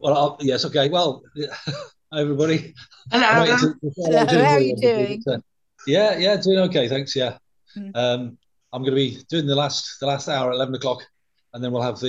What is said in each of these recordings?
Well, yes, okay. Well, hi everybody. I'm Hello. waiting Hello, how are you doing? yeah, doing okay, thanks. Yeah, Mm. I'm going to be doing the last hour at 11 o'clock, and then we'll have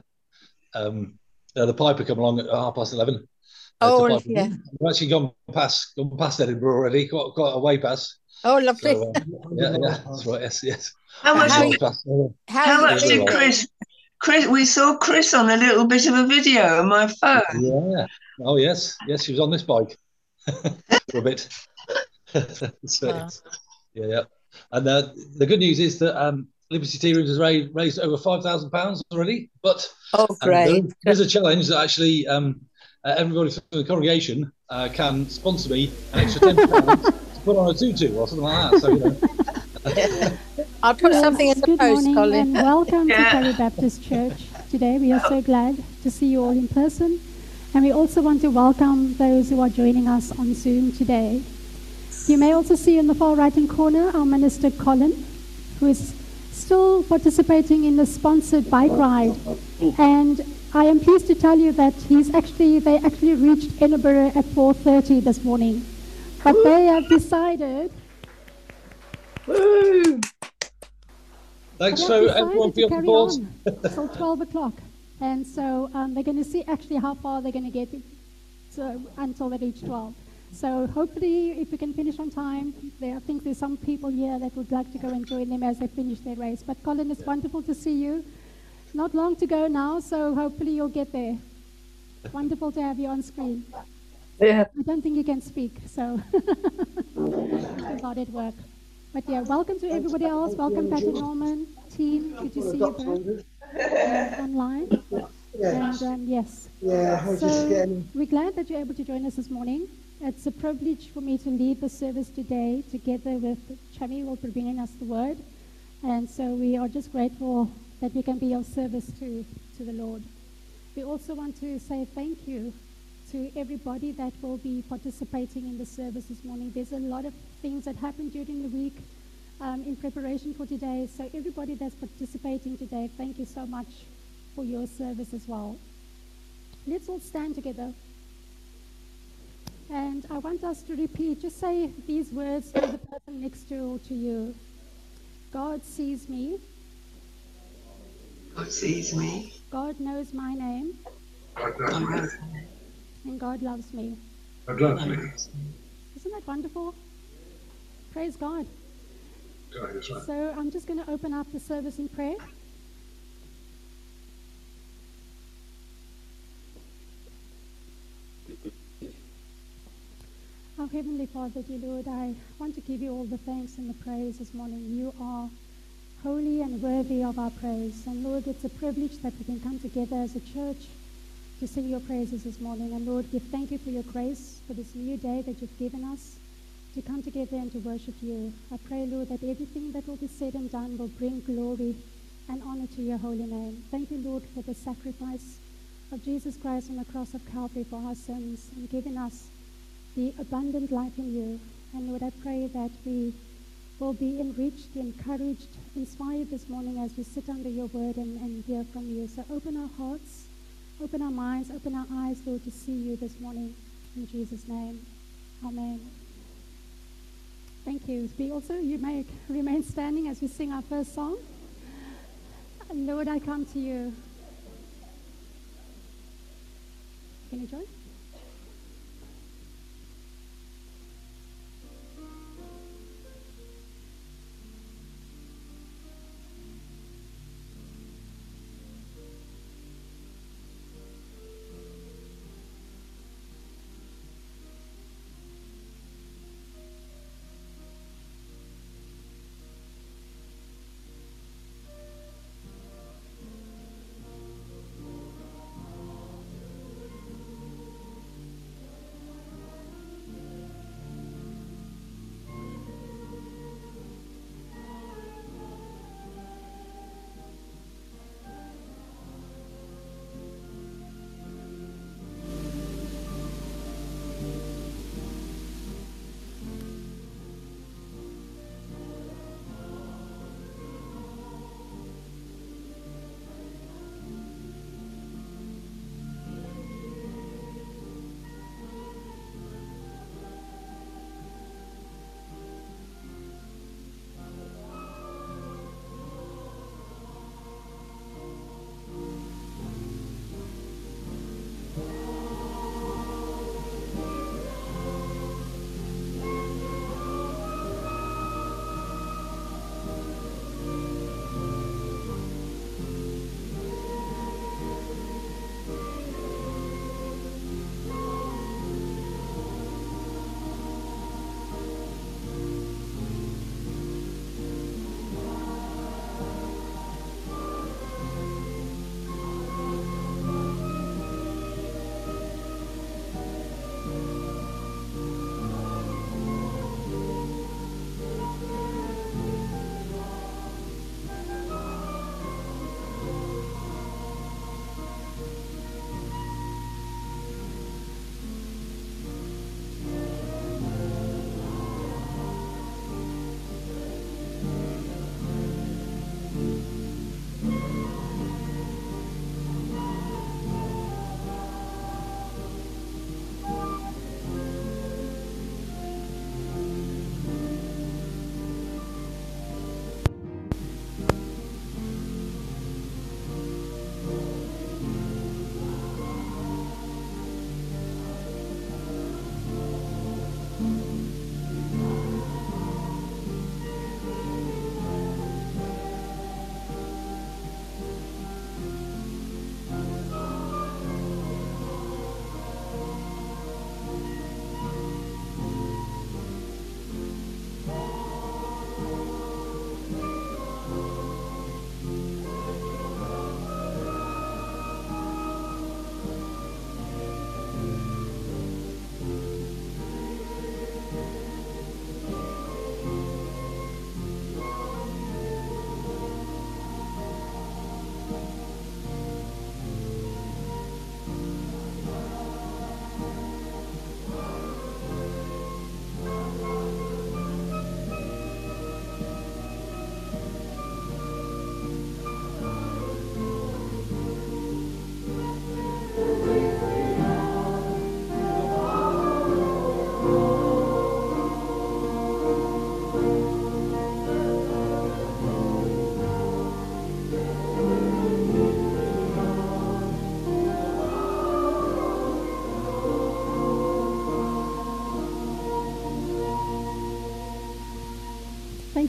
the Piper come along at 11:30. To Oh, Piper. yeah. We've actually gone past Edinburgh already, quite a way past. Oh, lovely. So yeah, that's right. Yes, yes. How much? How are Well you, past. how are How you much did feeling? Chris? We saw Chris on a little bit of a video on my phone. Yeah. Oh yes, yes. She was on this bike for a bit. So Uh, it's, yeah. And the good news is that Liberty Tea Rooms has raised over £5,000 already. But oh, there great. is a challenge that actually everybody from the congregation can sponsor me an extra £10 to put on a tutu or something like that. So I'll put something in Yes, the good post, morning Colin. and welcome to Yeah. Curry Baptist Church. Today we are so glad to see you all in person, and we also want to welcome those who are joining us on Zoom today. You may also see in the far right-hand corner our minister Colin, who is still participating in the sponsored bike ride, and I am pleased to tell you that they actually reached Edinburgh at 4:30 this morning, but they have decided. Woo! thanks They for have everyone decided for your to carry support. on till 12 o'clock. And so they're going to see actually how far they're going to get until they reach 12. So hopefully, if we can finish on time, I think there's some people here that would like to go and join them as they finish their race. But Colin, it's wonderful to see you. Not long to go now, so hopefully you'll get there. Wonderful to have you on screen. Yeah. I don't think you can speak, so a lot at work. But yeah, welcome to everybody else. Welcome, Pat and Norman, team. Good to see you both online. And yes, so we're glad that you're able to join us this morning. It's a privilege for me to lead the service today together with Chami, who will be bringing us the word. And so we are just grateful that we can be of service to the Lord. We also want to say thank you to everybody that will be participating in the service this morning. There's a lot of things that happened during the week in preparation for today. So everybody that's participating today, thank you so much for your service as well. Let's all stand together. And I want us to repeat, just say these words to the person next to you. God sees me. God sees me. God knows my name. And God loves me. Isn't that wonderful? Praise God. So I'm just going to open up the service in prayer. Our Heavenly Father, dear Lord, I want to give you all the thanks and the praise this morning. You are holy and worthy of our praise. And Lord, it's a privilege that we can come together as a church to sing your praises this morning. And Lord, we thank you for your grace, for this new day that you've given us to come together and to worship you. I pray, Lord, that everything that will be said and done will bring glory and honor to your holy name. Thank you, Lord, for the sacrifice of Jesus Christ on the cross of Calvary for our sins and giving us the abundant life in you. And Lord, I pray that we will be enriched, encouraged, inspired this morning as we sit under your word and hear from you. So open our hearts, open our minds, open our eyes, Lord, to see you this morning. In Jesus' name, amen. Thank you. You may remain standing as we sing our first song. Lord, I come to you. Can you join?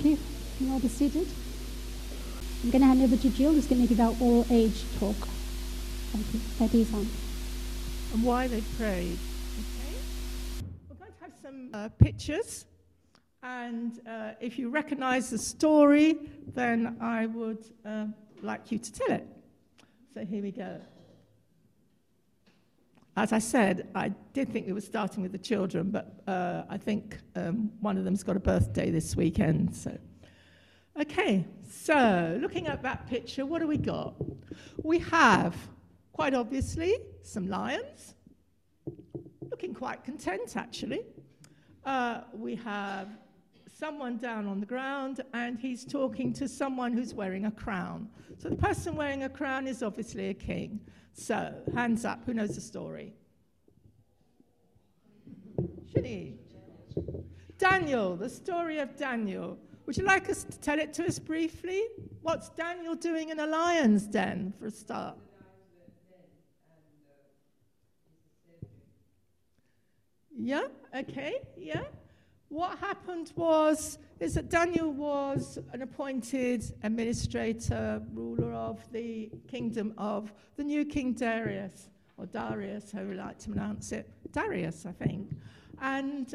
you. You can all be seated. I'm going to hand over to Jill, who's going to give our all-age talk. Thank you. That is on. And why they prayed. Okay. We're going to have some pictures, and if you recognize the story, then I would like you to tell it. So here we go. As I said, I did think we were starting with the children, but I think one of them's got a birthday this weekend. So, okay, so looking at that picture, what do we got? We have, quite obviously, some lions, looking quite content, actually. We have someone down on the ground, and he's talking to someone who's wearing a crown. So the person wearing a crown is obviously a king. So, hands up, who knows the story? Shini. Daniel, the story of Daniel. Would you like us to tell it to us briefly? What's Daniel doing in a lion's den, for a start? Yeah, okay, yeah. What happened is that Daniel was an appointed administrator, ruler of the kingdom of the new King Darius, or Darius, however you like to pronounce it. Darius, I think. And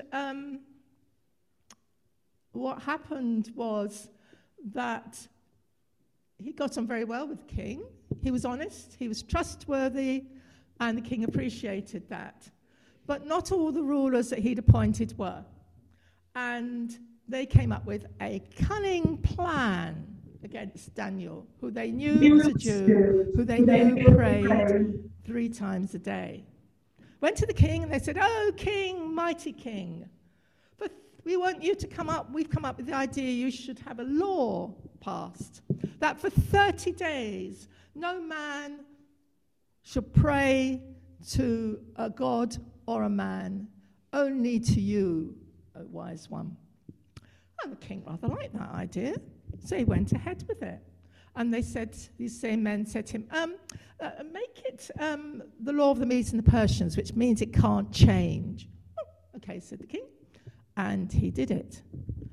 what happened was that he got on very well with the king. He was honest, he was trustworthy, and the king appreciated that. But not all the rulers that he'd appointed were. And they came up with a cunning plan against Daniel, who they knew was a Jew, who they knew prayed 3 times a day. Went to the king and they said, "Oh, king, mighty king, but we want you to come up, we've come up with the idea you should have a law passed, that for 30 days, no man should pray to a god or a man, only to you, O wise one." And the king rather liked that idea, so he went ahead with it. And they said, these same men said to him, make it the law of the Medes and the Persians, which means it can't change. "Oh, okay," said the king, and he did it.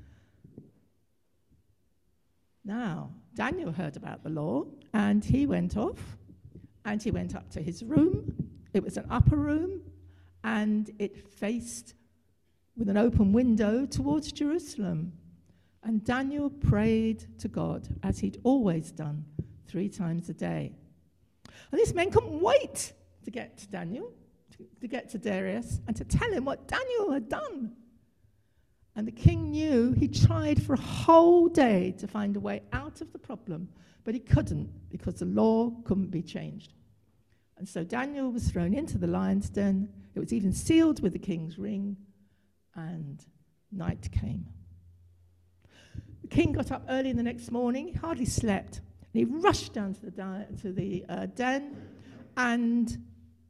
Now, Daniel heard about the law, and he went off, and he went up to his room. It was an upper room, and it faced with an open window towards Jerusalem. And Daniel prayed to God, as he'd always done, 3 times a day. And these men couldn't wait to get to Daniel, to get to Darius, and to tell him what Daniel had done. And the king knew. He tried for a whole day to find a way out of the problem, but he couldn't, because the law couldn't be changed. And so Daniel was thrown into the lion's den. It was even sealed with the king's ring, and night came. The king got up early in the next morning. He hardly slept. And he rushed down to the den, and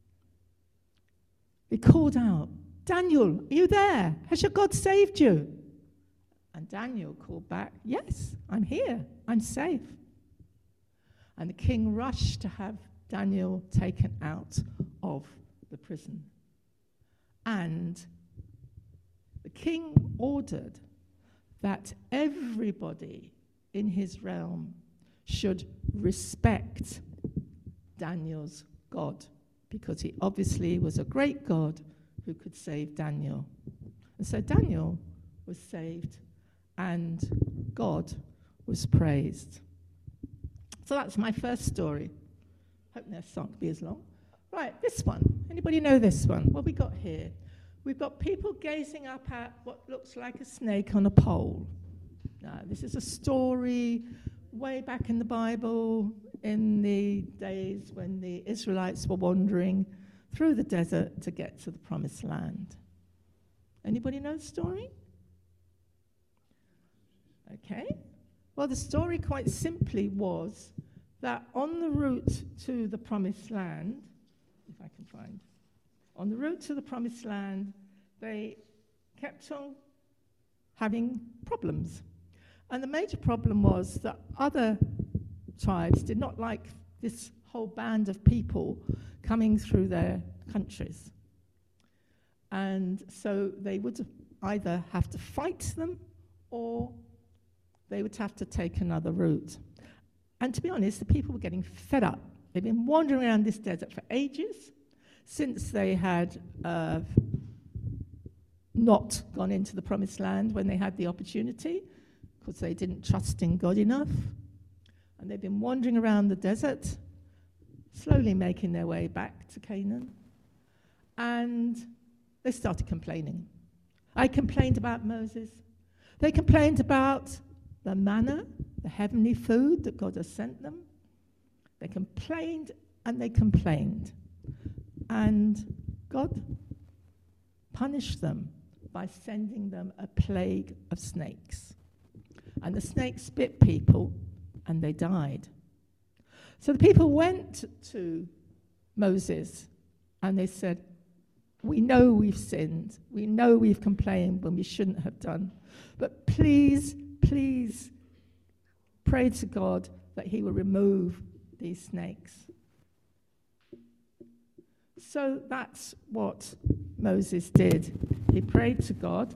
he called out, "Daniel, are you there? Has your God saved you?" And Daniel called back, "Yes, I'm here. I'm safe." And the king rushed to have Daniel taken out of the prison. And the king ordered that everybody in his realm should respect Daniel's God, because he obviously was a great God who could save Daniel. And so Daniel was saved, and God was praised. So that's my first story. Hope this won't be as long. Right, this one. Anybody know this one? What have we got here? We've got people gazing up at what looks like a snake on a pole. Now, this is a story way back in the Bible, in the days when the Israelites were wandering through the desert to get to the promised land. Anybody know the story? Okay. Well, the story quite simply was that on the route to the promised land, if I can find, on the route to the promised land, they kept on having problems. And the major problem was that other tribes did not like this whole band of people coming through their countries. And so they would either have to fight them or they would have to take another route. And to be honest, the people were getting fed up. They'd been wandering around this desert for ages, since they had not gone into the promised land when they had the opportunity, because they didn't trust in God enough. And they've been wandering around the desert, slowly making their way back to Canaan. And they started complaining. I complained about Moses. They complained about the manna, the heavenly food that God has sent them. They complained and they complained. And God punished them by sending them a plague of snakes. And the snakes bit people and they died. So the people went to Moses and they said, we know we've sinned. We know we've complained when we shouldn't have done. But please, please pray to God that he will remove these snakes. So that's what Moses did. He prayed to God.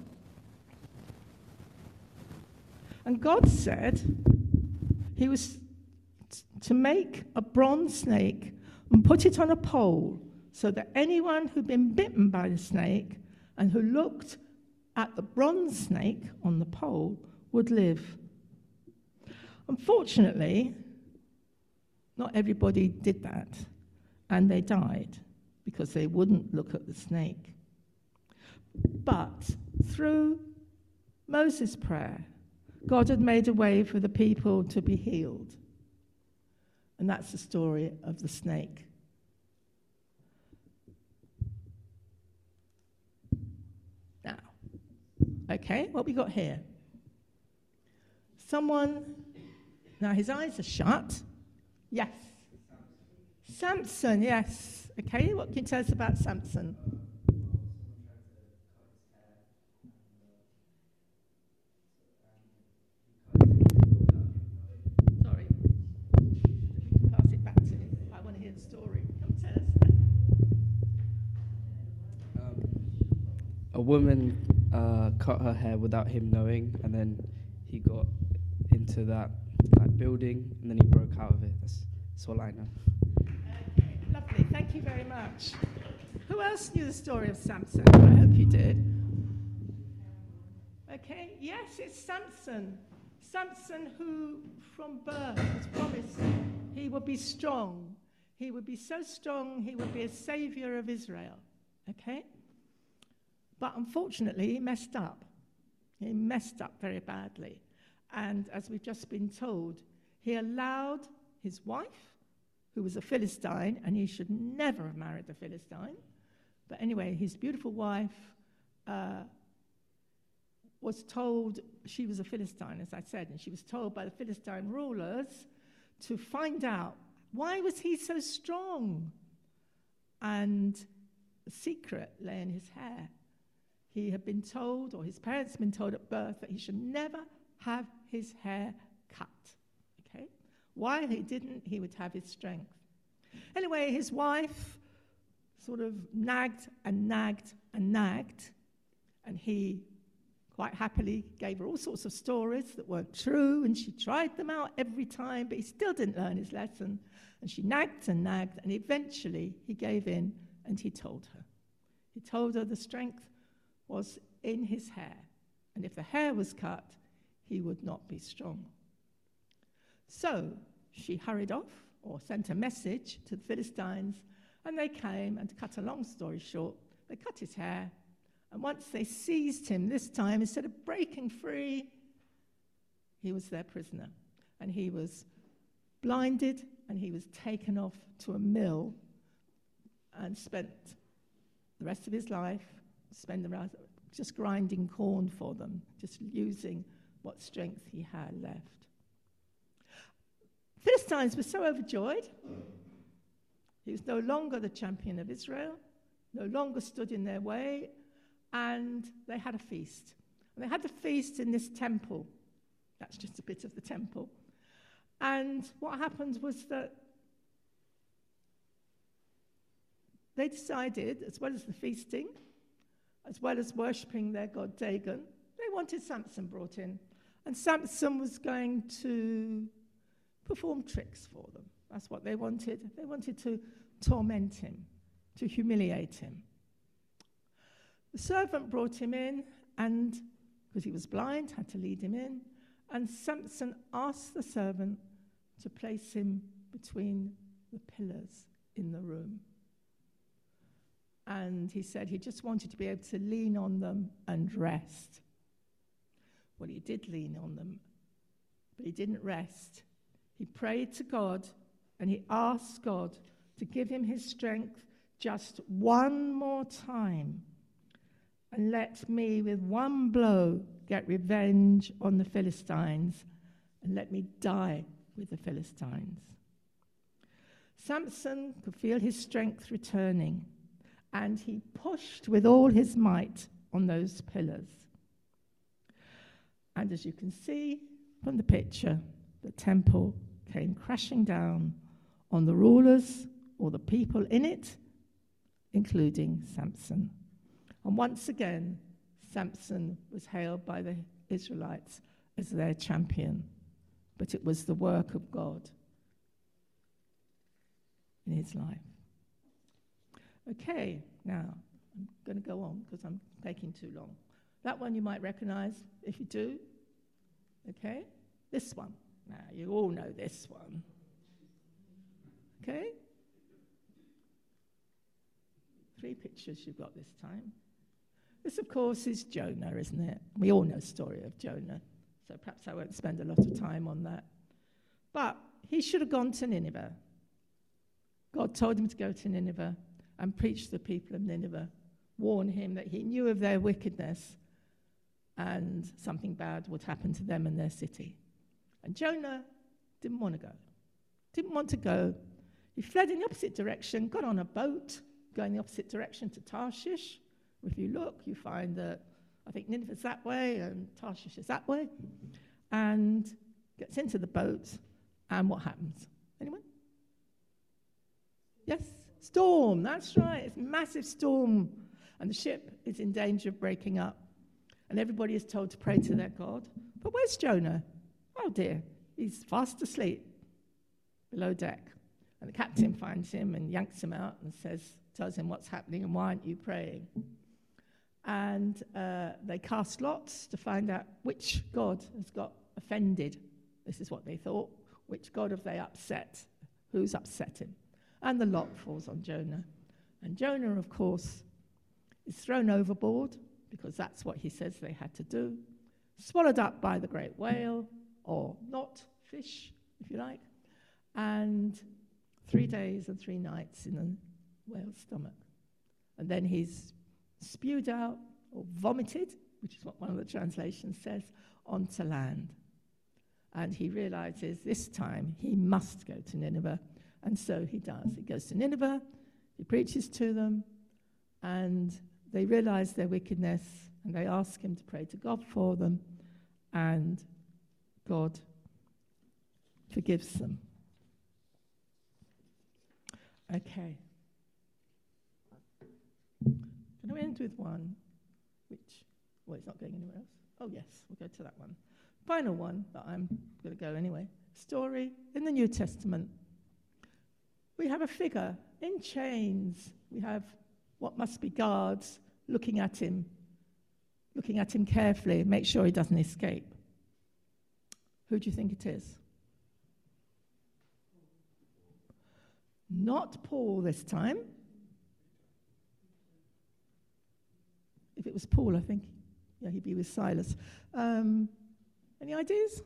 And God said he was to make a bronze snake and put it on a pole so that anyone who'd been bitten by the snake and who looked at the bronze snake on the pole would live. Unfortunately, not everybody did that, and they died because they wouldn't look at the snake. But through Moses' prayer, God had made a way for the people to be healed. And that's the story of the snake. Now, okay, what we got here? Now his eyes are shut. Yes. Samson, yes. Okay, what can you tell us about Samson? Sorry. Pass it back to him. I want to hear the story. Come tell us. A woman cut her hair without him knowing, and then he got into that building, and then he broke out of it. That's all I know. Okay, lovely. Thank you very much. Who else knew the story of Samson? I hope you did. Okay, yes, it's Samson. Samson, who from birth was promised he would be strong. He would be so strong, he would be a savior of Israel. Okay? But unfortunately, he messed up. He messed up very badly. And as we've just been told, he allowed his wife, who was a Philistine, and he should never have married a Philistine. But anyway, his beautiful wife was told she was a Philistine, as I said, and she was told by the Philistine rulers to find out, why was he so strong? And the secret lay in his hair. He had been told, or his parents had been told at birth, that he should never have his hair cut. Okay? Why he didn't, he would have his strength. Anyway, his wife sort of nagged and nagged and nagged, and he quite happily gave her all sorts of stories that weren't true, and she tried them out every time, but he still didn't learn his lesson. And she nagged and nagged, and eventually he gave in, and he told her. He told her the strength was in his hair, and if the hair was cut, he would not be strong. So she hurried off, or sent a message to the Philistines, and they came, and to cut a long story short, they cut his hair, and once they seized him, this time, instead of breaking free, he was their prisoner, and he was blinded, and he was taken off to a mill and spent the rest of his life just grinding corn for them, just using what strength he had left. Philistines were so overjoyed. He was no longer the champion of Israel, no longer stood in their way, and they had a feast. And they had the feast in this temple. That's just a bit of the temple. And what happened was that they decided, as well as the feasting, as well as worshipping their god Dagon, they wanted Samson brought in. And Samson was going to perform tricks for them. That's what they wanted. They wanted to torment him, to humiliate him. The servant brought him in, and because he was blind, had to lead him in. And Samson asked the servant to place him between the pillars in the room. And he said he just wanted to be able to lean on them and rest. Well, he did lean on them, but he didn't rest. He prayed to God, and he asked God to give him his strength just one more time, and let me with one blow get revenge on the Philistines, and let me die with the Philistines. Samson could feel his strength returning, and he pushed with all his might on those pillars. And as you can see from the picture, the temple came crashing down on the rulers or the people in it, including Samson. And once again, Samson was hailed by the Israelites as their champion. But it was the work of God in his life. Okay, now I'm going to go on because I'm taking too long. That one you might recognize. If you do, okay? This one. Now, you all know this one. Okay? 3 pictures you've got this time. This, of course, is Jonah, isn't it? We all know the story of Jonah, so perhaps I won't spend a lot of time on that. But he should have gone to Nineveh. God told him to go to Nineveh and preach to the people of Nineveh, warn him that he knew of their wickedness and something bad would happen to them and their city. And Jonah didn't want to go. He fled in the opposite direction, got on a boat, going the opposite direction to Tarshish. If you look, you find that I think Nineveh's that way and Tarshish is that way. And gets into the boat, and what happens? Anyone? Yes? Storm, that's right. It's a massive storm. And the ship is in danger of breaking up. And everybody is told to pray to their God. But where's Jonah? Oh dear, he's fast asleep below deck. And the captain finds him and yanks him out and tells him what's happening and why aren't you praying? And they cast lots to find out which God has got offended. This is what they thought. Which God have they upset? Who's upset him? And the lot falls on Jonah. And Jonah, of course, is thrown overboard because that's what he says they had to do. Swallowed up by the great whale, or not, fish, if you like. And 3 days and 3 nights in the whale's stomach. And then he's spewed out or vomited, which is what one of the translations says, onto land. And he realizes this time he must go to Nineveh. And so he does. He goes to Nineveh, he preaches to them, and they realize their wickedness, and they ask him to pray to God for them, and God forgives them. Okay. Can I end with one which, well, it's not going anywhere else. Oh, yes, we'll go to that one. Final one, but I'm going to go anyway. Story in the New Testament. We have a figure in chains. We have what must be guards looking at him carefully, make sure he doesn't escape. Who do you think it is? Not Paul this time. If it was Paul, I think, yeah, he'd be with Silas. Any ideas?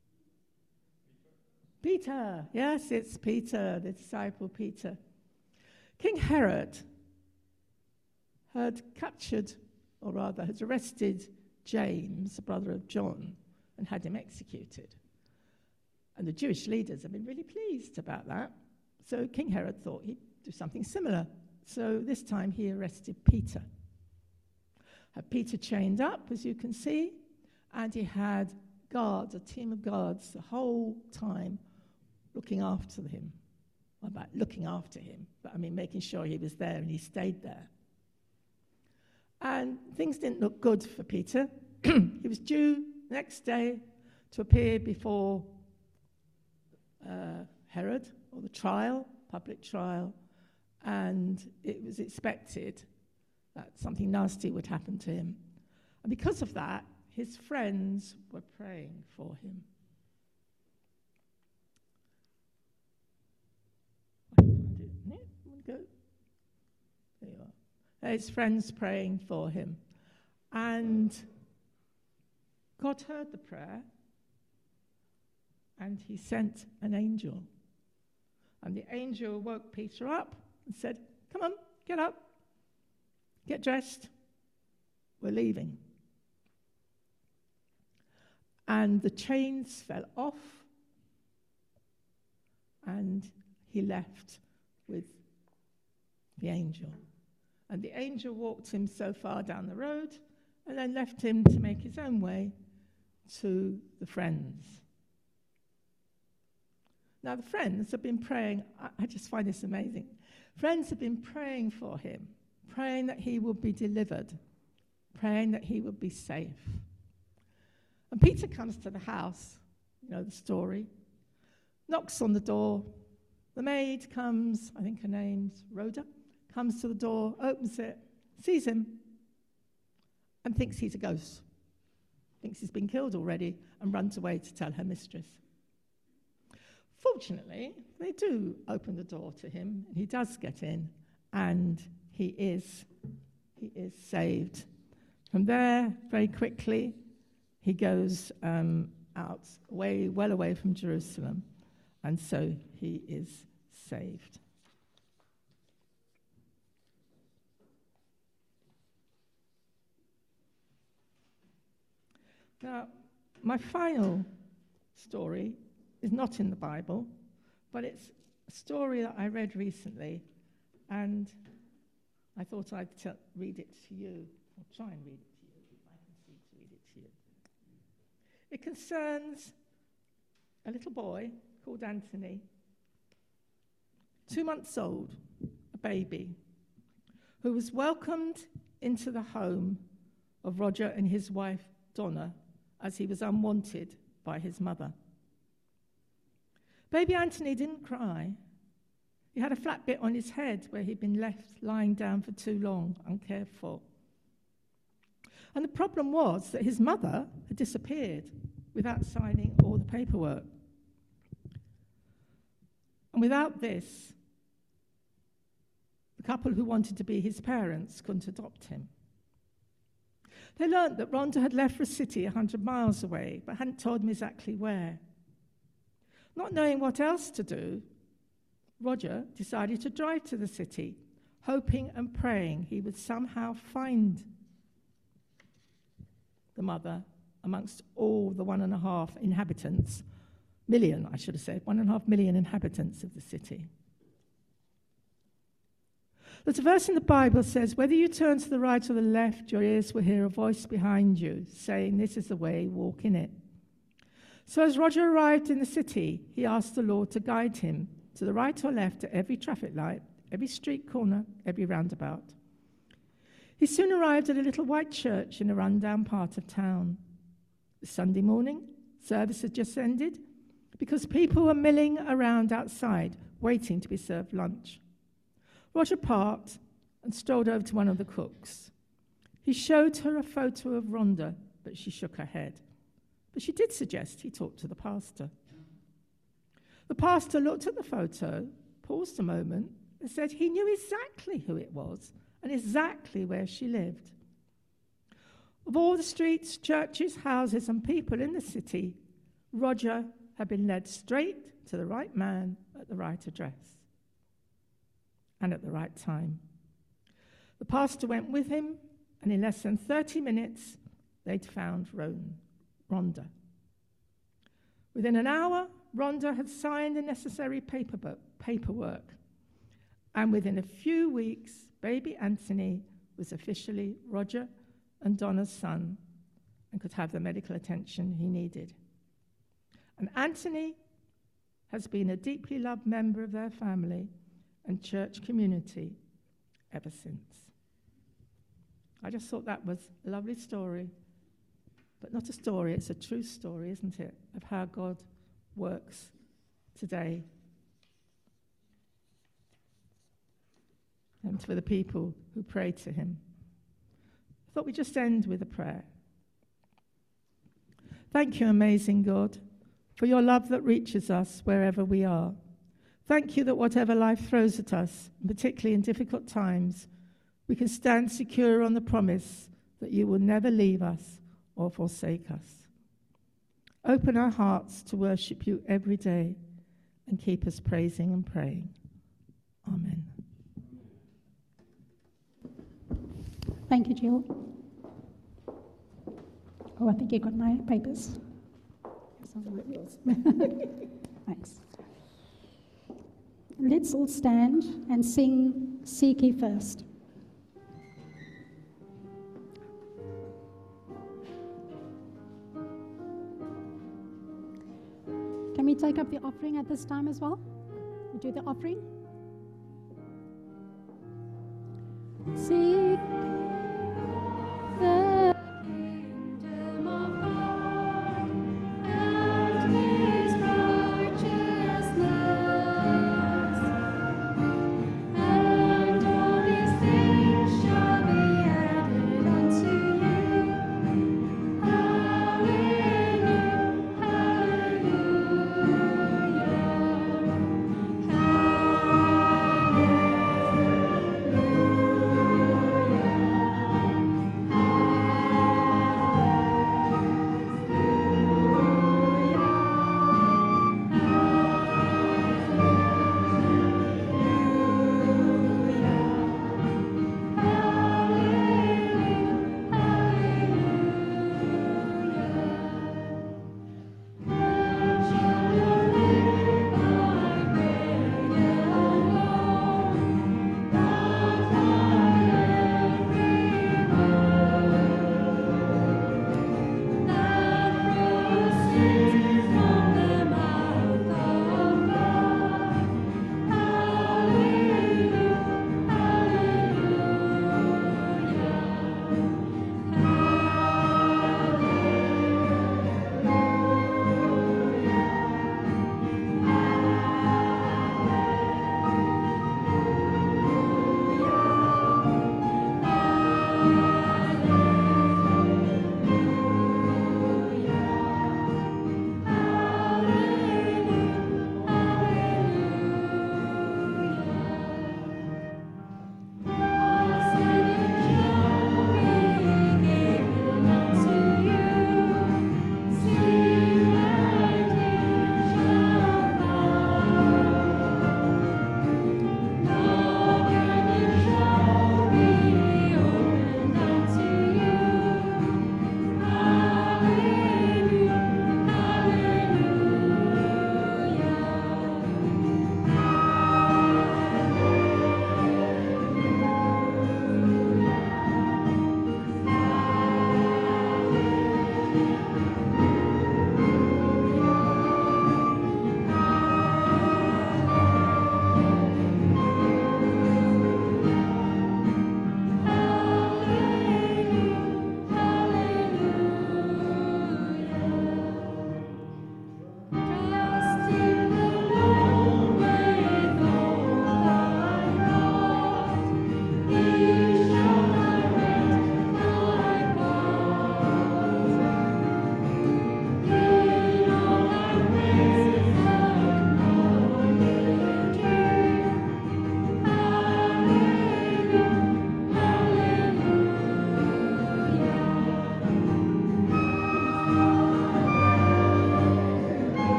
Peter. Yes, it's Peter, the disciple Peter. King Herod had captured, or rather had arrested James, the brother of John, and had him executed. And the Jewish leaders have been really pleased about that. So King Herod thought he'd do something similar. So this time he arrested Peter. Had Peter chained up, as you can see, and he had guards, a team of guards, the whole time looking after him. Well, about looking after him, but I mean making sure he was there, and he stayed there. And things didn't look good for Peter. He was due the next day, to appear before Herod, or the trial, public trial, and it was expected that something nasty would happen to him. And because of that, his friends were praying for him. I can find it. Yeah, go. There you are. His friends praying for him. And God heard the prayer, and he sent an angel. And the angel woke Peter up and said, "Come on, get up, get dressed, we're leaving." And the chains fell off, and he left with the angel. And the angel walked him so far down the road and then left him to make his own way to the friends. Now, the friends have been praying. I just find this amazing. Friends have been praying for him, praying that he would be delivered, praying that he would be safe. And Peter comes to the house, you know the story, knocks on the door. The maid comes, I think her name's Rhoda, comes to the door, opens it, sees him, and thinks he's a ghost, thinks he's been killed already, and runs away to tell her mistress. Fortunately, they do open the door to him, and he does get in, and he is saved. From there, very quickly, he goes out, well away from Jerusalem, and so he is saved. Now, my final story is not in the Bible, but it's a story that I read recently, and I thought I'd read it to you, or try and read it to you, if I can see to read it to you. It concerns a little boy called Anthony, 2 months old, a baby, who was welcomed into the home of Roger and his wife, Donna, as he was unwanted by his mother. Baby Anthony didn't cry. He had a flat bit on his head where he'd been left lying down for too long, uncared for. And the problem was that his mother had disappeared without signing all the paperwork. And without this, the couple who wanted to be his parents couldn't adopt him. They learnt that Rhonda had left for a city 100 miles away, but hadn't told him exactly where. Not knowing what else to do, Roger decided to drive to the city, hoping and praying he would somehow find the mother amongst all the 1.5 million inhabitants of the city. There's a verse in the Bible that says, "Whether you turn to the right or the left, your ears will hear a voice behind you, saying, 'This is the way, walk in it.'" So as Roger arrived in the city, he asked the Lord to guide him to the right or left at every traffic light, every street corner, every roundabout. He soon arrived at a little white church in a rundown part of town. The Sunday morning, service had just ended because people were milling around outside, waiting to be served lunch. Roger parked and strolled over to one of the cooks. He showed her a photo of Rhonda, but she shook her head. But she did suggest he talk to the pastor. The pastor looked at the photo, paused a moment, and said he knew exactly who it was and exactly where she lived. Of all the streets, churches, houses, and people in the city, Roger had been led straight to the right man at the right address and at the right time. The pastor went with him, and in less than 30 minutes, they'd found Rhonda. Within an hour, Rhonda had signed the necessary paperwork, and within a few weeks, baby Anthony was officially Roger and Donna's son and could have the medical attention he needed. And Anthony has been a deeply loved member of their family and church community ever since. I just thought that was a lovely story but not a story. It's a true story, isn't it, of how God works today. And for the people who pray to him. I thought we'd just end with a prayer. Thank you, amazing God, for your love that reaches us wherever we are. Thank you that whatever life throws at us, particularly in difficult times, we can stand secure on the promise that you will never leave us or forsake us. Open our hearts to worship you every day and keep us praising and praying. Amen. Thank you, Jill. Oh, I think you got my papers. Thanks. Let's all stand and sing Seek Ye First. Can we take up the offering at this time as well? We do the offering. Seek the kingdom of God and his righteousness, and all these things shall be added unto you. Hallelujah, hallelujah, hallelujah.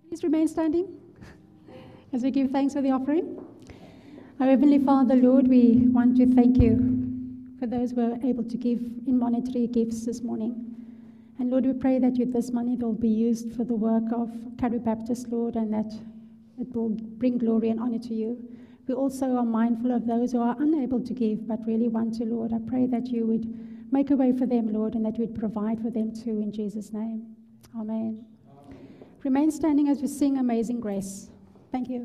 Please remain standing as we give thanks for the offering. Our Heavenly Father, Lord, we want to thank you for those who are able to give in monetary gifts this morning. And Lord, we pray that this money will be used for the work of Calvary Baptist, Lord, and that it will bring glory and honor to you. We also are mindful of those who are unable to give but really want to, Lord. I pray that you would make a way for them, Lord, and that you would provide for them too, in Jesus' name. Amen. Remain standing as we sing Amazing Grace. Thank you.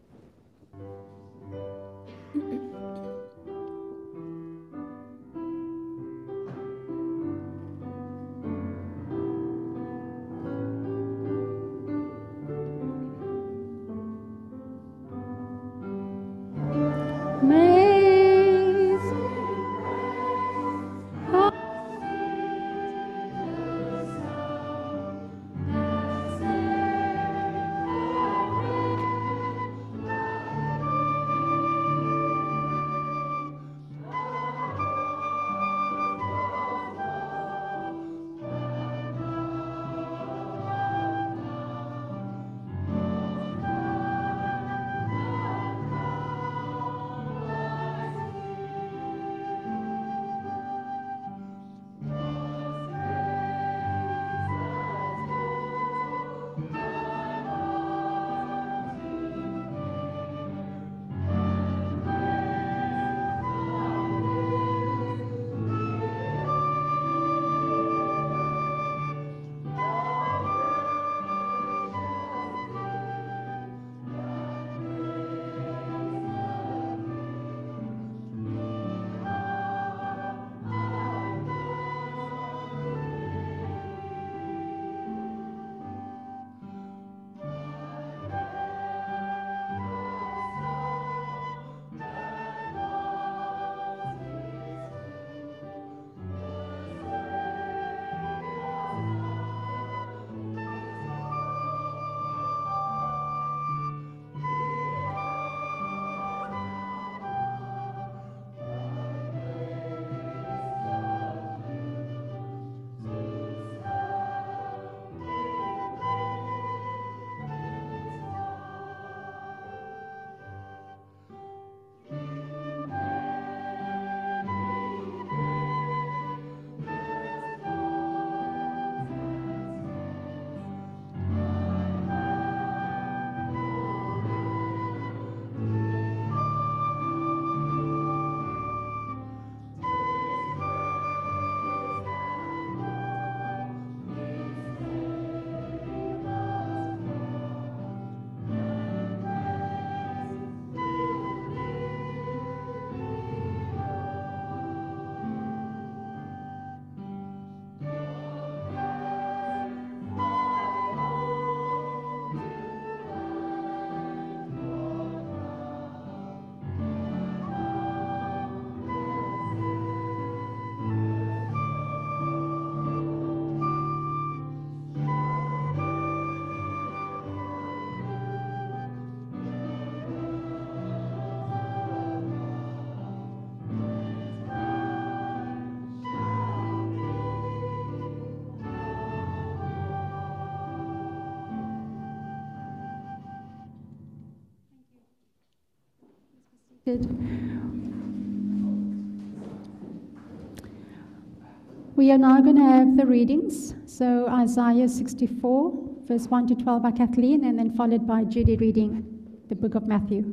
We are now going to have the readings. So Isaiah 64, verse 1 to 12 by Kathleen, and then followed by Judy reading the book of Matthew.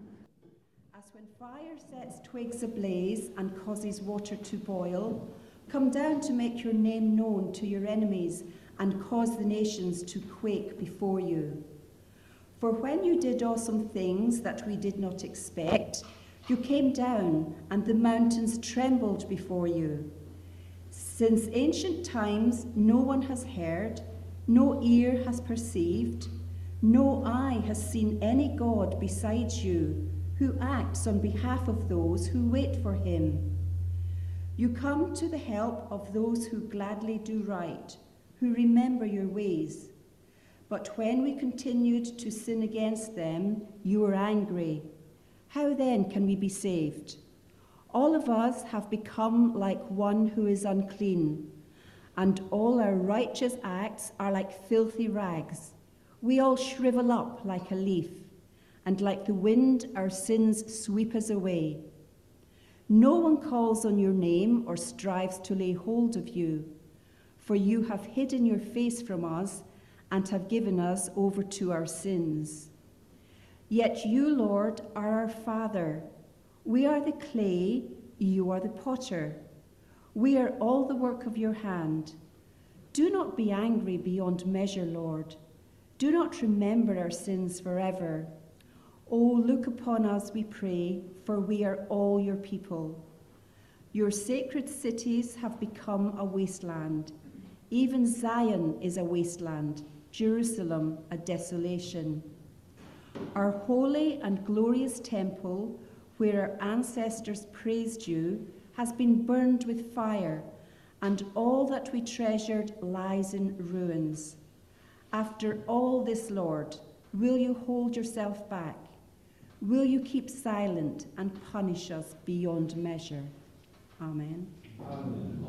As when fire sets twigs ablaze and causes water to boil, come down to make your name known to your enemies and cause the nations to quake before you. For when you did awesome things that we did not expect, you came down and the mountains trembled before you. Since ancient times, no one has heard, no ear has perceived, no eye has seen any God besides you, who acts on behalf of those who wait for him. You come to the help of those who gladly do right, who remember your ways. But when we continued to sin against them, you were angry. How then can we be saved? All of us have become like one who is unclean, and all our righteous acts are like filthy rags. We all shrivel up like a leaf, and like the wind, our sins sweep us away. No one calls on your name or strives to lay hold of you, for you have hidden your face from us and have given us over to our sins. Yet you, Lord, are our Father. We are the clay, you are the potter. We are all the work of your hand. Do not be angry beyond measure, Lord. Do not remember our sins forever. Oh, look upon us, we pray, for we are all your people. Your sacred cities have become a wasteland. Even Zion is a wasteland, Jerusalem a desolation. Our holy and glorious temple, where our ancestors praised you, has been burned with fire, and all that we treasured lies in ruins. After all this, Lord, will you hold yourself back? Will you keep silent and punish us beyond measure? Amen. Amen.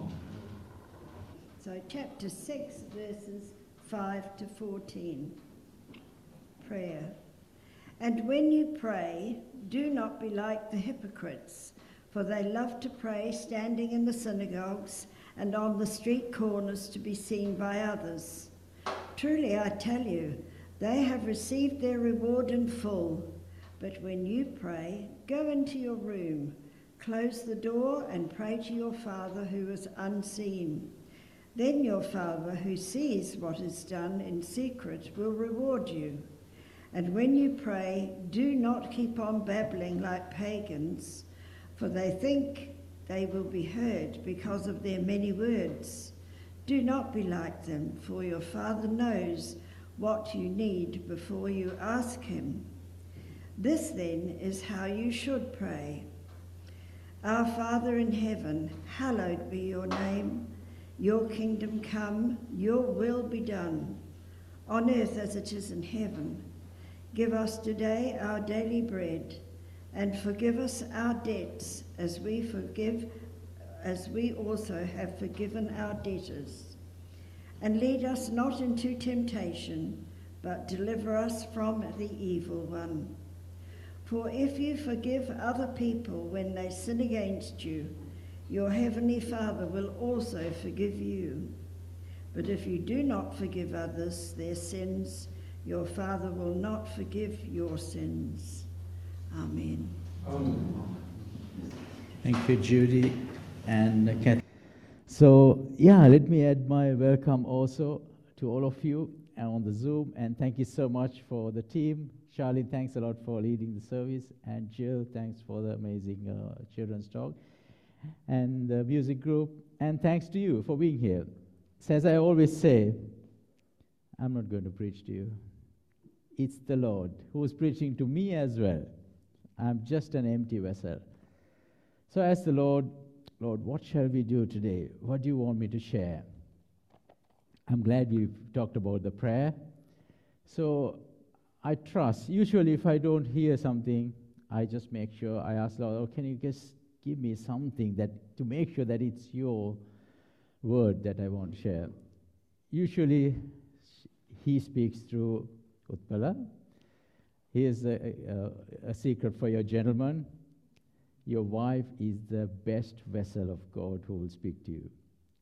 So chapter 6, verses 5 to 14. Prayer. And when you pray, do not be like the hypocrites, for they love to pray standing in the synagogues and on the street corners to be seen by others. Truly I tell you, they have received their reward in full. But when you pray, go into your room, close the door and pray to your Father who is unseen. Then your Father who sees what is done in secret will reward you. And when you pray, do not keep on babbling like pagans, for they think they will be heard because of their many words. Do not be like them, for your Father knows what you need before you ask him. This then is how you should pray. Our Father in heaven, hallowed be your name. Your kingdom come, your will be done, on earth as it is in heaven. Give us today our daily bread, and forgive us our debts as we also have forgiven our debtors. And lead us not into temptation, but deliver us from the evil one. For if you forgive other people when they sin against you, your heavenly Father will also forgive you. But if you do not forgive others their sins, your Father will not forgive your sins. Amen. Thank you, Judy and Kathy. So, let me add my welcome also to all of you on the Zoom, and thank you so much for the team. Charlene, thanks a lot for leading the service, and Jill, thanks for the amazing children's talk, and the music group, and thanks to you for being here. So as I always say, I'm not going to preach to you. It's the Lord who is preaching to me as well. I'm just an empty vessel. So ask the Lord, what shall we do today? What do you want me to share? I'm glad we've talked about the prayer. So I trust, usually if I don't hear something, I just make sure I ask Lord, can you just give me something to make sure that it's your word that I want to share. Usually he speaks through Utpala. Here's a secret for your gentleman. Your wife is the best vessel of God who will speak to you.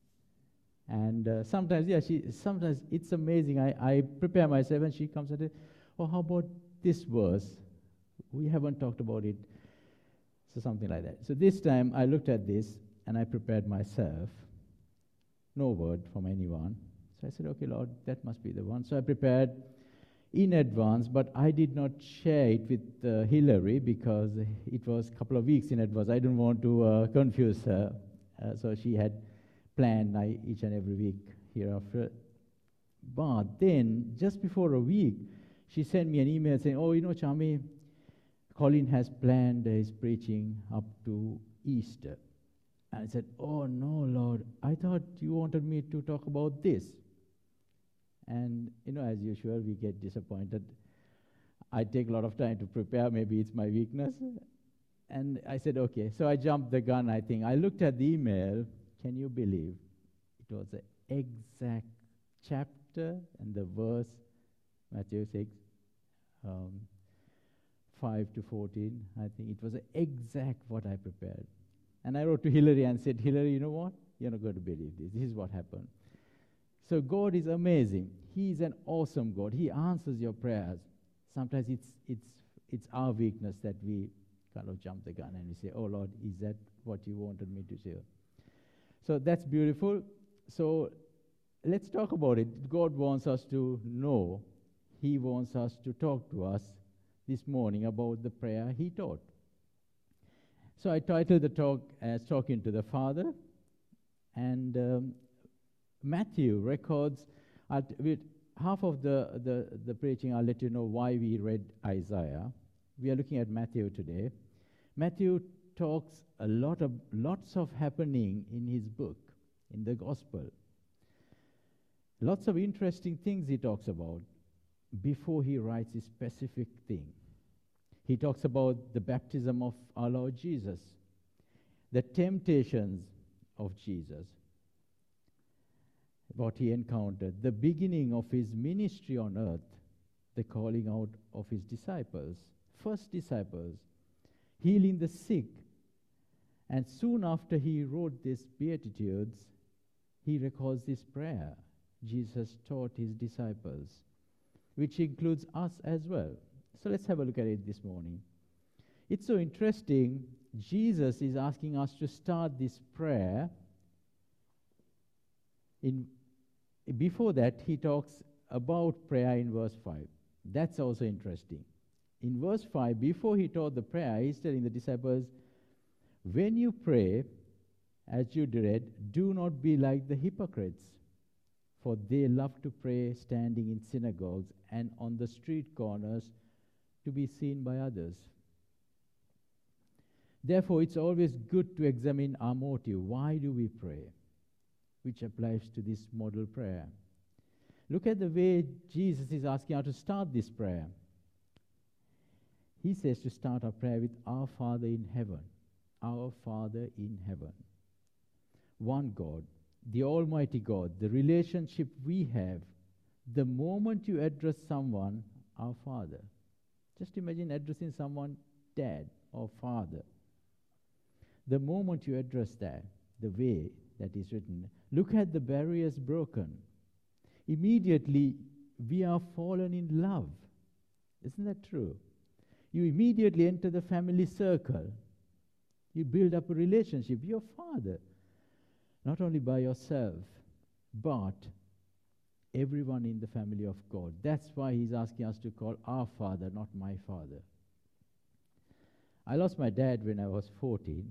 And sometimes it's amazing. I prepare myself and she comes and says, how about this verse? We haven't talked about it. So something like that. So this time I looked at this and I prepared myself. No word from anyone. So I said, okay, Lord, that must be the one. So I prepared in advance, but I did not share it with Hillary because it was a couple of weeks in advance. I didn't want to confuse her. So she had planned each and every week hereafter. But then, just before a week, she sent me an email saying, Chami, Colin has planned his preaching up to Easter. And I said, oh no, Lord, I thought you wanted me to talk about this. And, as usual, we get disappointed. I take a lot of time to prepare. Maybe it's my weakness. And I said, okay. So I jumped the gun, I think. I looked at the email. Can you believe? It was the exact chapter and the verse Matthew 6, 5 to 14. I think it was exact what I prepared. And I wrote to Hillary and said, Hillary, you know what? You're not going to believe this. This is what happened. So God is amazing. He is an awesome God. He answers your prayers. Sometimes it's our weakness that we kind of jump the gun and we say, oh Lord, is that what you wanted me to say? So that's beautiful. So let's talk about it. God wants us to know. He wants us to talk to us this morning about the prayer he taught. So I titled the talk as Talking to the Father. And Matthew records, with half of the preaching, I'll let you know why we read Isaiah. We are looking at Matthew today. Matthew talks lots of happening in his book, in the gospel. Lots of interesting things he talks about before he writes a specific thing. He talks about the baptism of our Lord Jesus, the temptations of Jesus, what he encountered, the beginning of his ministry on earth, the calling out of his disciples, first disciples, healing the sick. And soon after he wrote these Beatitudes, he records this prayer Jesus taught his disciples, which includes us as well. So let's have a look at it this morning. It's so interesting. Jesus is asking us to start this prayer. Before that, he talks about prayer in verse 5. That's also interesting. In verse 5, before he taught the prayer, he's telling the disciples, when you pray, as you read, do not be like the hypocrites, for they love to pray standing in synagogues and on the street corners to be seen by others. Therefore, it's always good to examine our motive. Why do we pray? Which applies to this model prayer. Look at the way Jesus is asking us to start this prayer. He says to start our prayer with Our Father in heaven. Our Father in heaven. One God, the Almighty God, the relationship we have, the moment you address someone, our Father. Just imagine addressing someone, Dad or Father. The moment you address that, the way that is written, look at the barriers broken. Immediately, we are fallen in love. Isn't that true? You immediately enter the family circle. You build up a relationship. Your Father, not only by yourself, but everyone in the family of God. That's why he's asking us to call our Father, not my Father. I lost my dad when I was 14.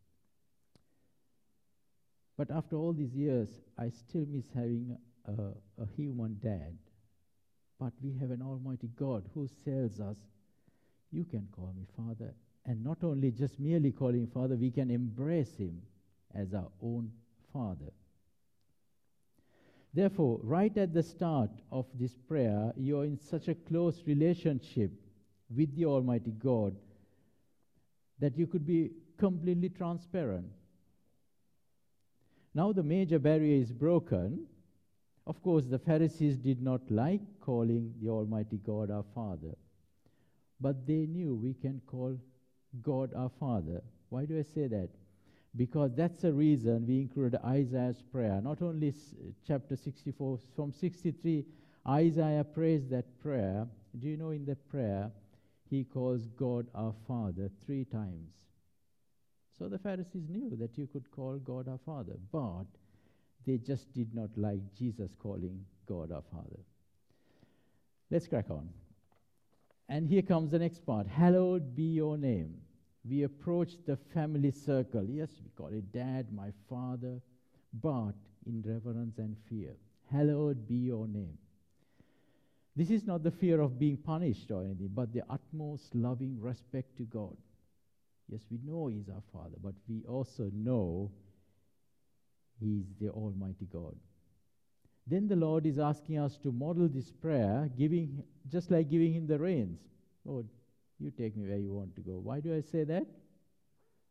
But after all these years, I still miss having a human dad. But we have an Almighty God who tells us, you can call me Father. And not only just merely calling Father, we can embrace him as our own Father. Therefore, right at the start of this prayer, you're in such a close relationship with the Almighty God that you could be completely transparent. Now the major barrier is broken. Of course, the Pharisees did not like calling the Almighty God our Father, but they knew we can call God our Father. Why do I say that? Because that's the reason we included Isaiah's prayer. Not only chapter 64, from 63, Isaiah prays that prayer. Do you know in that prayer, he calls God our Father 3 times. So the Pharisees knew that you could call God our Father, but they just did not like Jesus calling God our Father. Let's crack on. And here comes the next part. Hallowed be your name. We approach the family circle. Yes, we call it Dad, my Father, but in reverence and fear. Hallowed be your name. This is not the fear of being punished or anything, but the utmost loving respect to God. Yes, we know He's our Father, but we also know He's the Almighty God. Then the Lord is asking us to model this prayer, just like giving Him the reins. Lord, you take me where you want to go. Why do I say that?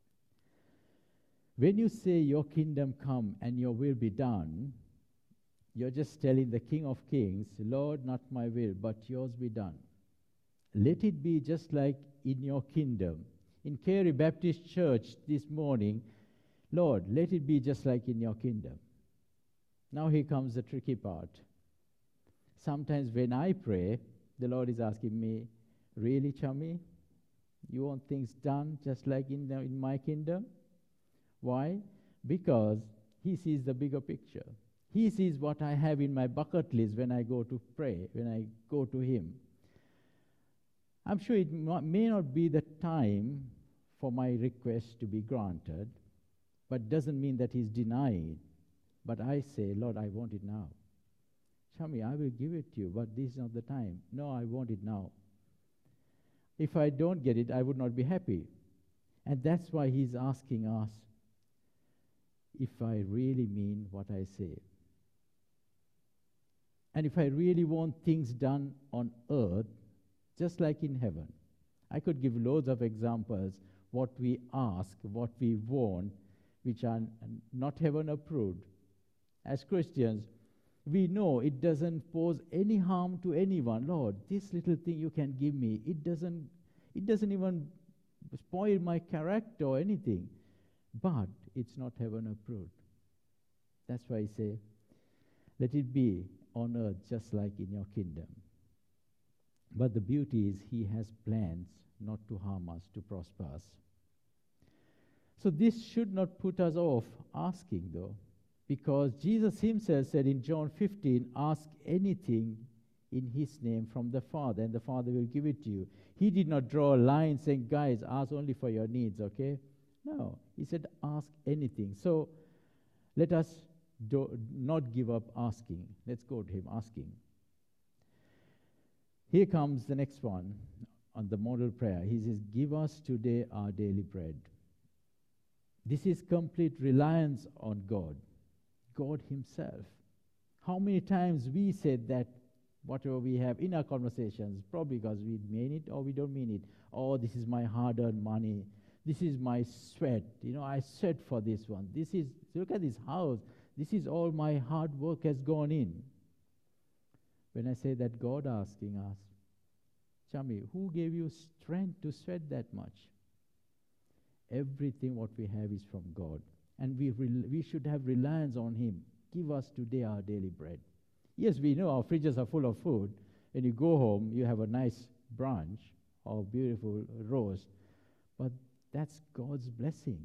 When you say your kingdom come and your will be done, you're just telling the King of Kings, Lord, not my will, but yours be done. Let it be just like in your kingdom. In Carey Baptist Church this morning, Lord, let it be just like in your kingdom. Now here comes the tricky part. Sometimes when I pray, the Lord is asking me, really, Chummy? You want things done just like in my kingdom? Why? Because he sees the bigger picture. He sees what I have in my bucket list when I go to pray, when I go to him. I'm sure it may not be the time for my request to be granted, but doesn't mean that he's denied. But I say, Lord, I want it now. Shami, I will give it to you, but this is not the time. No, I want it now. If I don't get it, I would not be happy. And that's why he's asking us if I really mean what I say. And if I really want things done on earth, just like in heaven. I could give loads of examples, what we ask, what we want, which are not heaven approved. As Christians, we know it doesn't pose any harm to anyone. Lord, this little thing you can give me, it doesn't even spoil my character or anything. But it's not heaven approved. That's why I say, let it be on earth just like in your kingdom. But the beauty is he has plans not to harm us, to prosper us. So this should not put us off asking though, because Jesus himself said in John 15, ask anything in his name from the Father, and the Father will give it to you. He did not draw a line saying, guys, ask only for your needs, okay? No, he said, ask anything. So let us not give up asking. Let's go to him asking. Here comes the next one on the model prayer. He says, give us today our daily bread. This is complete reliance on God, God himself. How many times we said that whatever we have in our conversations, probably because we mean it or we don't mean it. Oh, this is my hard-earned money. This is my sweat. I sweat for this one. Look at this house. This is all my hard work has gone in. When I say that, God asking us, Chami, who gave you strength to sweat that much? Everything what we have is from God. And we should have reliance on him. Give us today our daily bread. Yes, we know our fridges are full of food. When you go home, you have a nice brunch or beautiful roast. But that's God's blessing.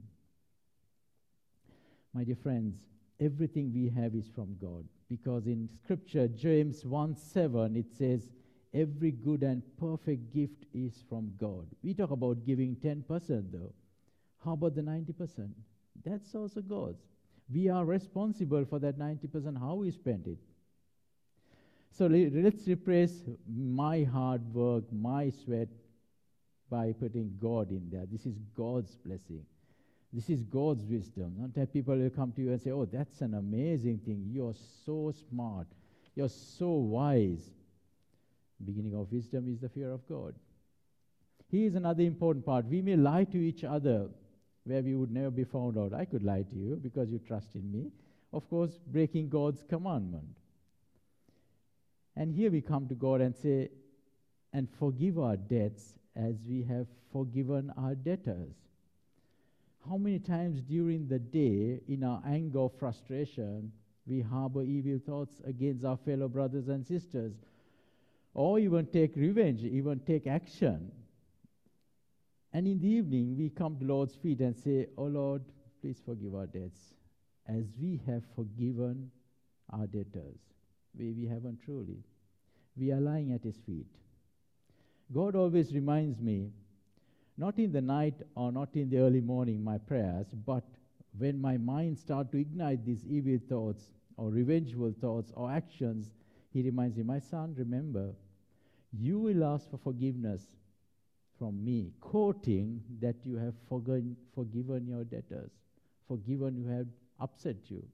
My dear friends, everything we have is from God. Because in Scripture, James 1:7, it says, every good and perfect gift is from God. We talk about giving 10% though. How about the 90%? That's also God's. We are responsible for that 90%, how we spend it. So let's replace my hard work, my sweat, by putting God in there. This is God's blessing. This is God's wisdom. Not that people will come to you and say, oh, that's an amazing thing. You're so smart. You're so wise. Beginning of wisdom is the fear of God. Here is another important part. We may lie to each other where we would never be found out. I could lie to you because you trust in me. Of course, breaking God's commandment. And here we come to God and say, and forgive our debts as we have forgiven our debtors. How many times during the day, in our anger or frustration, we harbor evil thoughts against our fellow brothers and sisters, or even take revenge, even take action. And in the evening, we come to the Lord's feet and say, oh Lord, please forgive our debts, as we have forgiven our debtors. We haven't truly. We are lying at his feet. God always reminds me, not in the night or not in the early morning, my prayers, but when my mind starts to ignite these evil thoughts or revengeful thoughts or actions, he reminds me, my son, remember, you will ask for forgiveness from me, quoting that you have forgiven your debtors, forgiven who have upset you.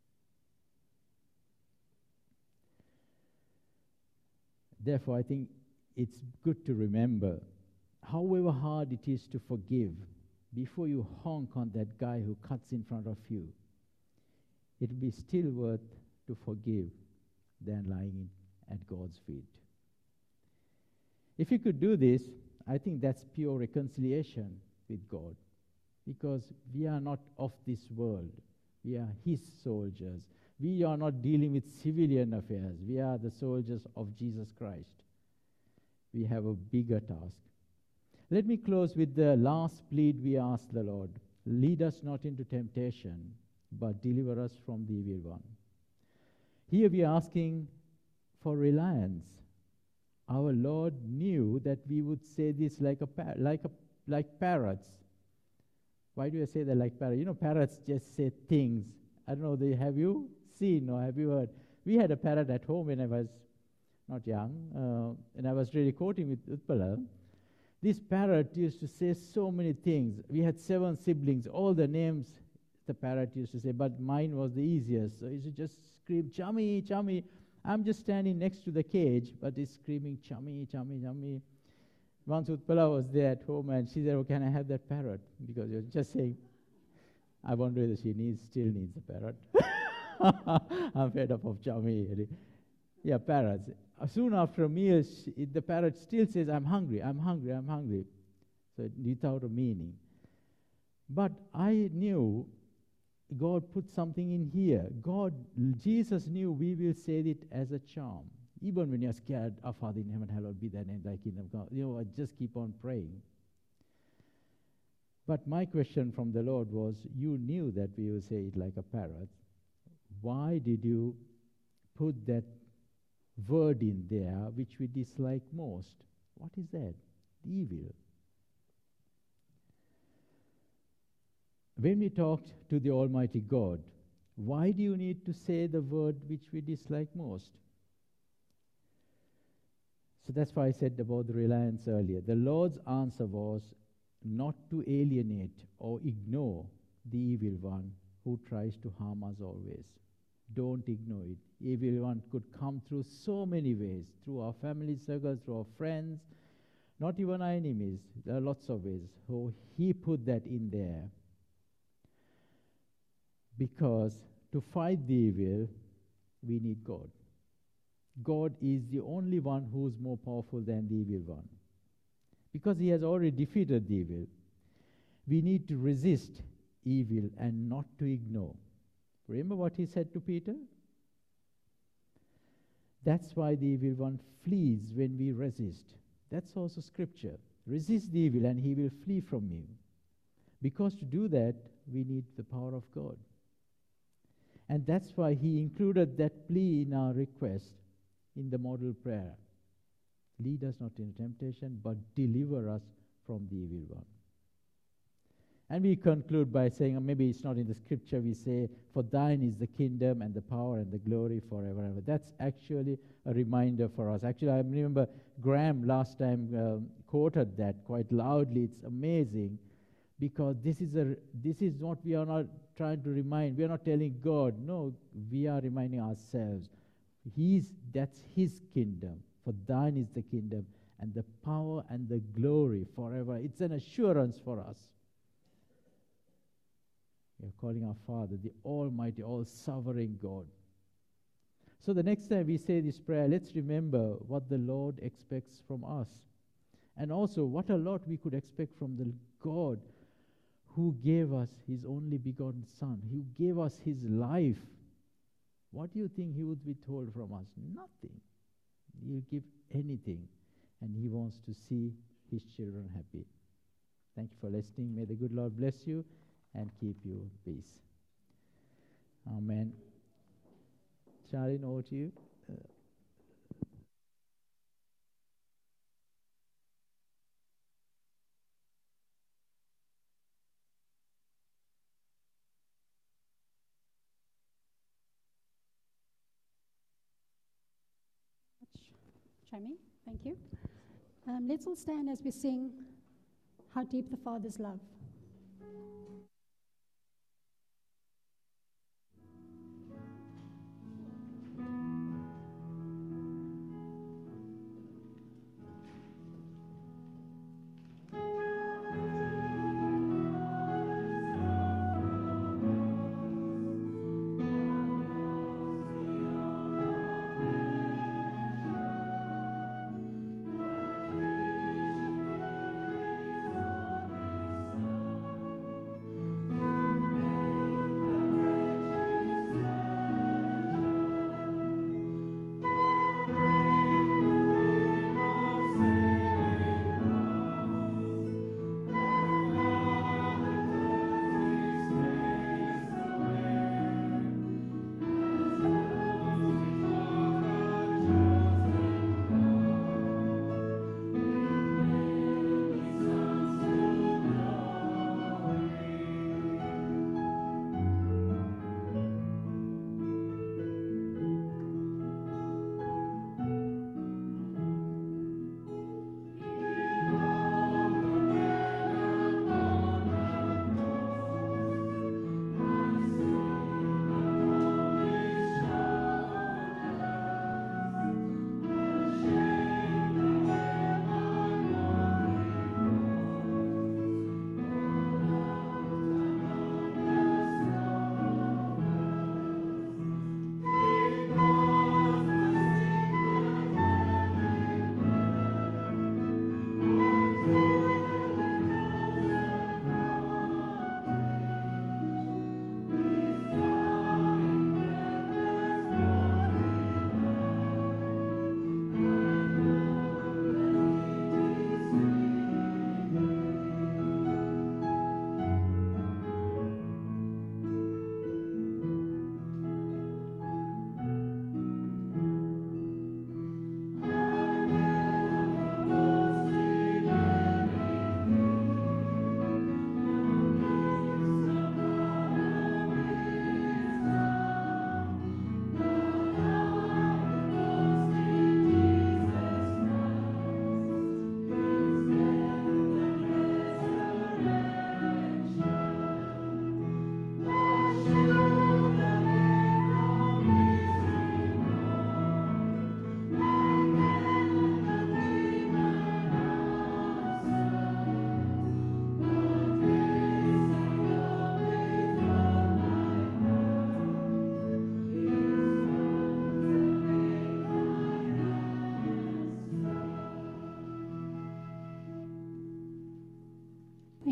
Therefore, I think it's good to remember, however hard it is to forgive, before you honk on that guy who cuts in front of you, it will be still worth to forgive than lying at God's feet. If you could do this, I think that's pure reconciliation with God, because we are not of this world. We are His soldiers. We are not dealing with civilian affairs. We are the soldiers of Jesus Christ. We have a bigger task. Let me close with the last plea we ask the Lord. Lead us not into temptation, but deliver us from the evil one. Here we are asking for reliance. Our Lord knew that we would say this like parrots. Why do I say that like parrots? You know, parrots just say things. I don't know, have you seen or have you heard? We had a parrot at home when I was not young, and I was really quoting with Utpala. This parrot used to say so many things. We had 7 siblings, all the names the parrot used to say, but mine was the easiest. So he used to just scream, "Chummy, chummy." I'm just standing next to the cage, but he's screaming, "Chummy, chummy, chummy." Once Utpala was there at home, and she said, "Oh, can I have that parrot?" Because you're just saying, I wonder whether she still needs a parrot. I'm fed up of chummy. Yeah, parrots. Soon after a meal, the parrot still says, "I'm hungry, I'm hungry, I'm hungry." So without a meaning. But I knew God put something in here. Jesus knew we will say it as a charm. Even when you're scared, "Our Father in heaven, hallowed be thy name, thy kingdom come." I just keep on praying. But my question from the Lord was, you knew that we will say it like a parrot. Why did you put that word in there which we dislike most? What is that? Evil. When we talked to the Almighty God, why do you need to say the word which we dislike most? So that's why I said about the reliance earlier. The Lord's answer was not to alienate or ignore the evil one who tries to harm us always. Don't ignore it. Evil one could come through so many ways, through our family circles, through our friends, not even our enemies. There are lots of ways. So He put that in there. Because to fight the evil, we need God. God is the only one who is more powerful than the evil one. Because He has already defeated the evil, we need to resist evil and not to ignore. Remember what He said to Peter? That's why the evil one flees when we resist. That's also scripture. Resist the evil and he will flee from you. Because to do that, we need the power of God. And that's why He included that plea in our request in the model prayer. Lead us not into temptation, but deliver us from the evil one. And we conclude by saying, or maybe it's not in the scripture, we say, "For thine is the kingdom and the power and the glory forever and ever." That's actually a reminder for us. Actually, I remember Graham last time quoted that quite loudly. It's amazing, because this is what we are not trying to remind. We are not telling God. No, we are reminding ourselves. That's His kingdom. For thine is the kingdom and the power and the glory forever. It's an assurance for us. We are calling our Father, the Almighty, all-sovereign God. So the next time we say this prayer, let's remember what the Lord expects from us. And also what a lot we could expect from the God who gave us His only begotten Son, who gave us His life. What do you think He would withhold from us? Nothing. He'll give anything, and He wants to see His children happy. Thank you for listening. May the good Lord bless you and keep you in peace. Amen. Charlene, over to you. Jamie, thank you. Let's all stand as we sing "How Deep the Father's Love."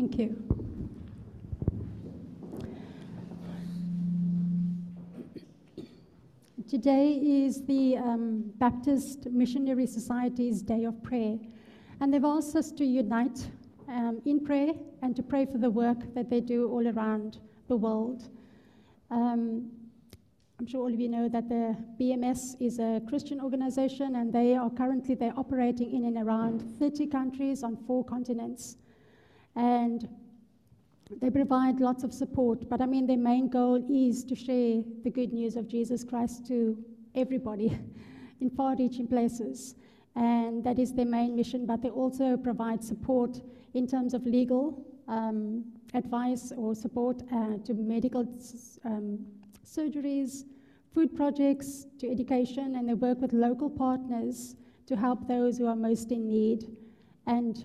Thank you. Today is the Baptist Missionary Society's Day of Prayer, and they've asked us to unite in prayer and to pray for the work that they do all around the world. I'm sure all of you know that the BMS is a Christian organization, and they're operating in and around 30 countries on 4 continents. And they provide lots of support, but I mean, their main goal is to share the good news of Jesus Christ to everybody in far-reaching places. And that is their main mission, but they also provide support in terms of legal advice or support to medical surgeries, food projects, to education, and they work with local partners to help those who are most in need. And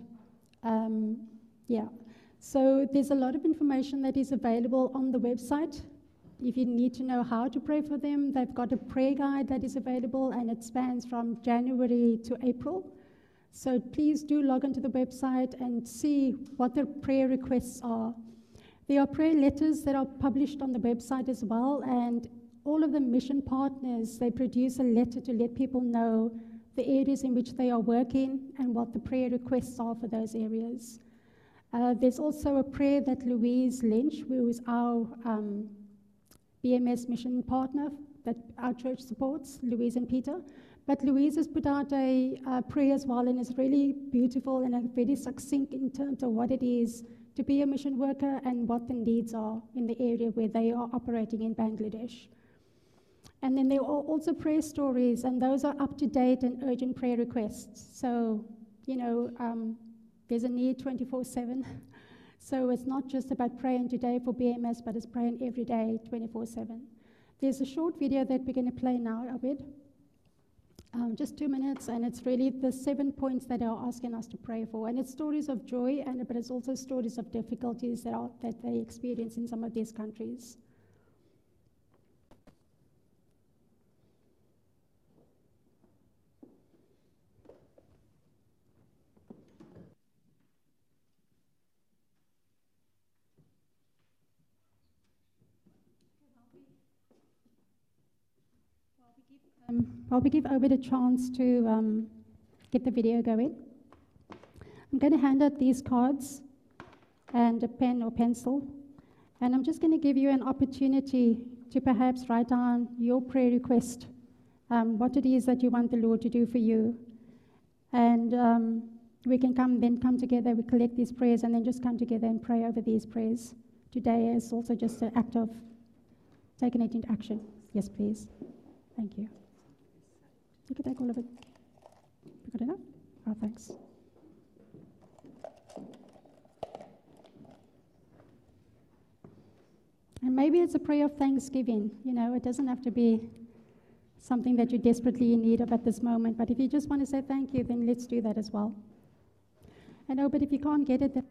so there's a lot of information that is available on the website. If you need to know how to pray for them, they've got a prayer guide that is available, and it spans from January to April. So please do log onto the website and see what their prayer requests are. There are prayer letters that are published on the website as well, and all of the mission partners, they produce a letter to let people know the areas in which they are working and what the prayer requests are for those areas. There's also a prayer that Louise Lynch, who is our BMS mission partner that our church supports, Louise and Peter. But Louise has put out a prayer as well, and it's really beautiful and very succinct in terms of what it is to be a mission worker and what the needs are in the area where they are operating in Bangladesh. And then there are also prayer stories, and those are up-to-date and urgent prayer requests. So, there's a need 24/7. So it's not just about praying today for BMS, but it's praying every day, 24/7. There's a short video that we're going to play now, Abid. Just 2 minutes, and it's really the 7 points that they are asking us to pray for. And it's stories of joy, but it's also stories of difficulties that they experience in some of these countries. While we give Obed a chance to get the video going, I'm going to hand out these cards and a pen or pencil, and I'm just going to give you an opportunity to perhaps write down your prayer request, what it is that you want the Lord to do for you, and we can come together, we collect these prayers, and then just come together and pray over these prayers. Today is also just an act of taking it into action. Yes, please. Thank you. You can take all of it. You got enough? Oh, thanks. And maybe it's a prayer of thanksgiving. It doesn't have to be something that you're desperately in need of at this moment. But if you just want to say thank you, then let's do that as well. I know, but if you can't get it, then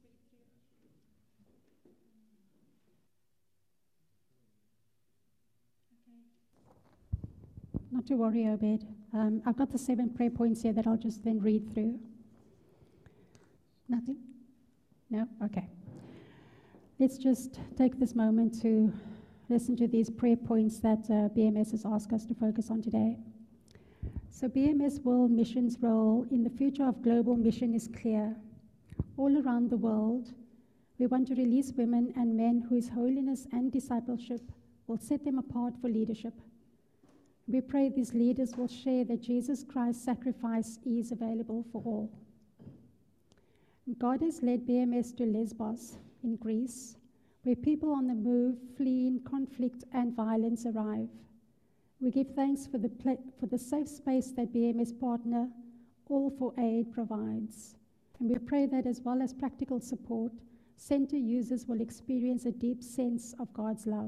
not to worry, Obed. I've got the 7 prayer points here that I'll just then read through. Nothing? No? Okay. Let's just take this moment to listen to these prayer points that BMS has asked us to focus on today. So BMS World Mission's role in the future of global mission is clear. All around the world, we want to release women and men whose holiness and discipleship will set them apart for leadership. We pray these leaders will share that Jesus Christ's sacrifice is available for all. God has led BMS to Lesbos in Greece, where people on the move, fleeing conflict and violence arrive. We give thanks for the safe space that BMS partner All for Aid provides. And we pray that as well as practical support, center users will experience a deep sense of God's love.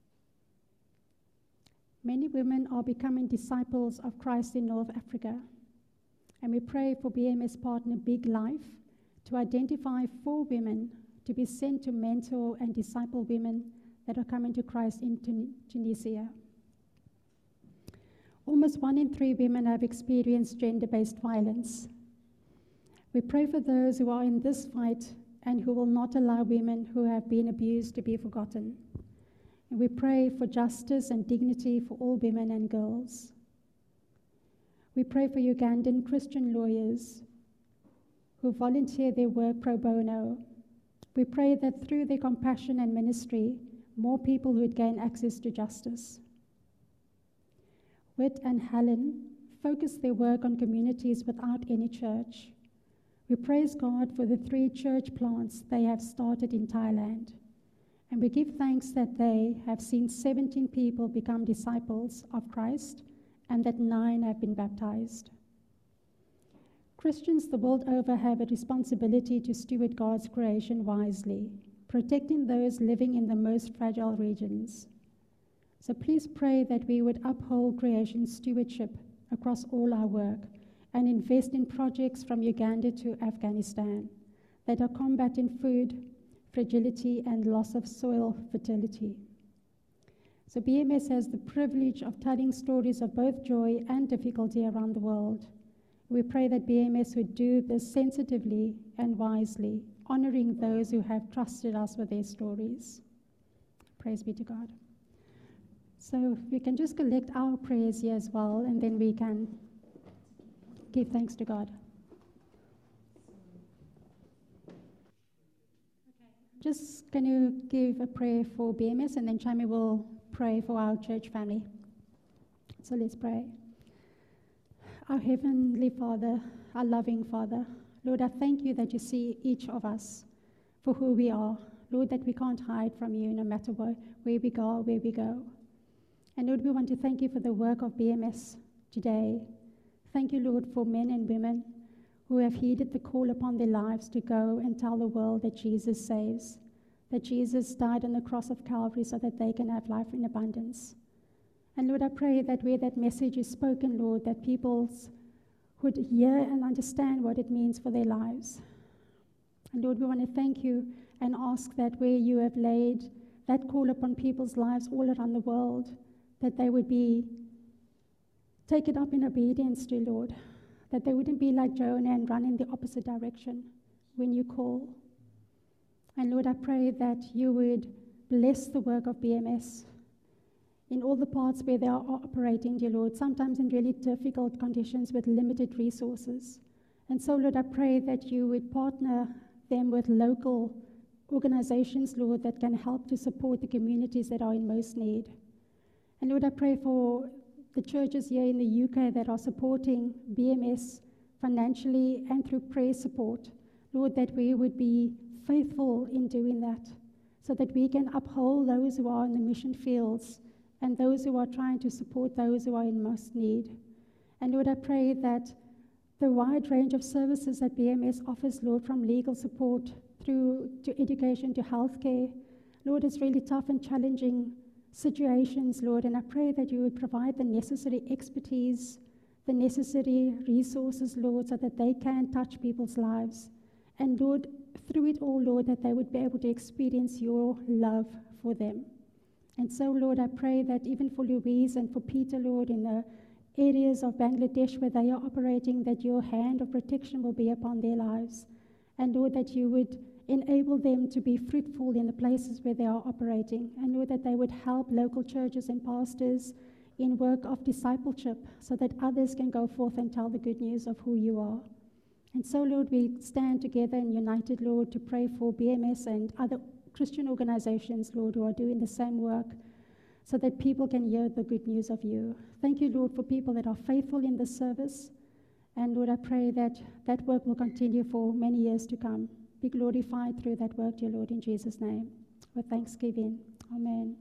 Many women are becoming disciples of Christ in North Africa, and we pray for BMS partner Big Life to identify 4 women to be sent to mentor and disciple women that are coming to Christ in Tunisia. Almost 1 in 3 women have experienced gender-based violence. We pray for those who are in this fight and who will not allow women who have been abused to be forgotten. And we pray for justice and dignity for all women and girls. We pray for Ugandan Christian lawyers who volunteer their work pro bono. We pray that through their compassion and ministry, more people would gain access to justice. Whit and Helen focus their work on communities without any church. We praise God for the 3 church plants they have started in Thailand. And we give thanks that they have seen 17 people become disciples of Christ and that 9 have been baptized. Christians the world over have a responsibility to steward God's creation wisely, protecting those living in the most fragile regions. So please pray that we would uphold creation stewardship across all our work and invest in projects from Uganda to Afghanistan that are combating food fragility and loss of soil fertility. So BMS has the privilege of telling stories of both joy and difficulty around the world. We pray that BMS would do this sensitively and wisely, honoring those who have trusted us with their stories. Praise be to God. So we can just collect our prayers here as well, and then we can give thanks to God. Just can you give a prayer for BMS, and then Chami will pray for our church family. So let's pray. Our Heavenly Father, our loving Father, Lord, I thank you that you see each of us for who we are. Lord, that we can't hide from you no matter where we go. And Lord, we want to thank you for the work of BMS today. Thank you, Lord, for men and women who have heeded the call upon their lives to go and tell the world that Jesus saves, that Jesus died on the cross of Calvary so that they can have life in abundance. And Lord, I pray that where that message is spoken, Lord, that people would hear and understand what it means for their lives. And Lord, we want to thank you and ask that where you have laid that call upon people's lives all around the world, that they would be taken up in obedience to, Lord, that they wouldn't be like Jonah and run in the opposite direction when you call. And Lord, I pray that you would bless the work of BMS in all the parts where they are operating, dear Lord, sometimes in really difficult conditions with limited resources. And so, Lord, I pray that you would partner them with local organizations, Lord, that can help to support the communities that are in most need. And Lord, I pray for the churches here in the UK that are supporting BMS financially and through prayer support. Lord, that we would be faithful in doing that so that we can uphold those who are in the mission fields and those who are trying to support those who are in most need. And Lord, I pray that the wide range of services that BMS offers, Lord, from legal support through to education to healthcare, Lord, it's really tough and challenging situations, Lord, and I pray that you would provide the necessary expertise, the necessary resources, Lord, so that they can touch people's lives. And Lord, through it all, Lord, that they would be able to experience your love for them. And so, Lord, I pray that even for Louise and for Peter, Lord, in the areas of Bangladesh where they are operating, that your hand of protection will be upon their lives. And Lord, that you would enable them to be fruitful in the places where they are operating. And Lord, that they would help local churches and pastors in work of discipleship so that others can go forth and tell the good news of who you are. And so, Lord, we stand together and united, Lord, to pray for BMS and other Christian organizations, Lord, who are doing the same work so that people can hear the good news of you. Thank you, Lord, for people that are faithful in this service. And Lord, I pray that that work will continue for many years to come. Be glorified through that work, dear Lord, in Jesus' name. With thanksgiving. Amen.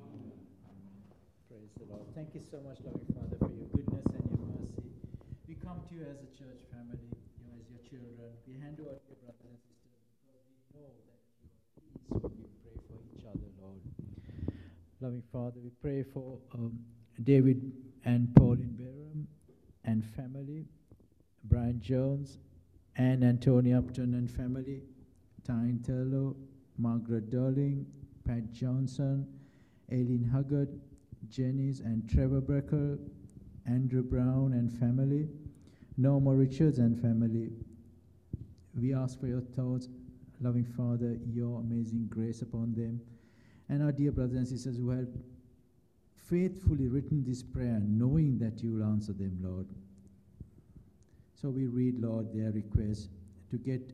Praise the Lord. Thank you so much, loving Father, for your goodness and your mercy. We come to you as a church family, as your children. We hand over to your brothers and sisters because we know that you are pleased when we pray for each other, Lord. Loving Father, we pray for David and Pauline Barham and family, Brian Jones, Anne and Tony Upton and family, Tyne Turlow, Margaret Darling, Pat Johnson, Aileen Huggard, Jennings and Trevor Brecker, Andrew Brown and family, Norma Richards and family. We ask for your thoughts, loving Father, your amazing grace upon them. And our dear brothers and sisters who have faithfully written this prayer, knowing that you will answer them, Lord. So we read, Lord, their request to get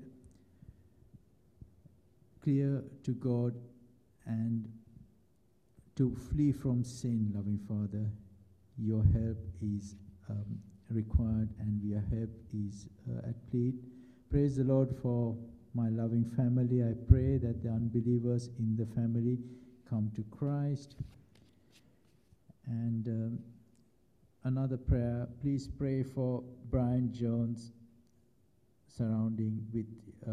clear to God and to flee from sin, loving Father. Your help is required, and your help is at plead. Praise the Lord for my loving family. I pray that the unbelievers in the family come to Christ. And another prayer, please pray for Brian Jones, surrounding with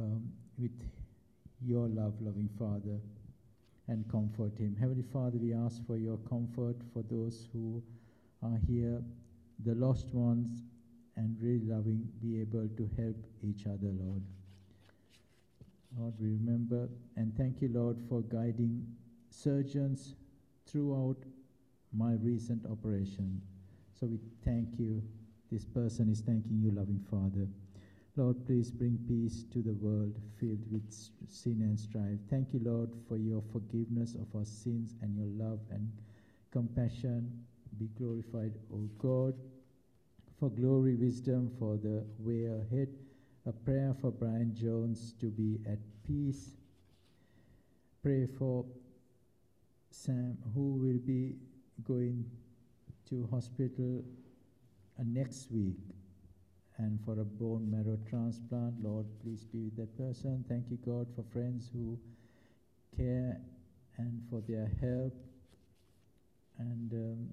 your love, loving Father, and comfort him. Heavenly Father, we ask for your comfort for those who are here, the lost ones, and really loving, be able to help each other, Lord. Lord, we remember and thank you, Lord, for guiding surgeons throughout my recent operation. So we thank you. This person is thanking you, loving Father. Lord, please bring peace to the world filled with sin and strife. Thank you, Lord, for your forgiveness of our sins and your love and compassion. Be glorified, O God, for glory, wisdom, for the way ahead. A prayer for Brian Jones to be at peace. Pray for Sam, who will be going to hospital next week, and for a bone marrow transplant. Lord, please be with that person. Thank you, God, for friends who care and for their help. And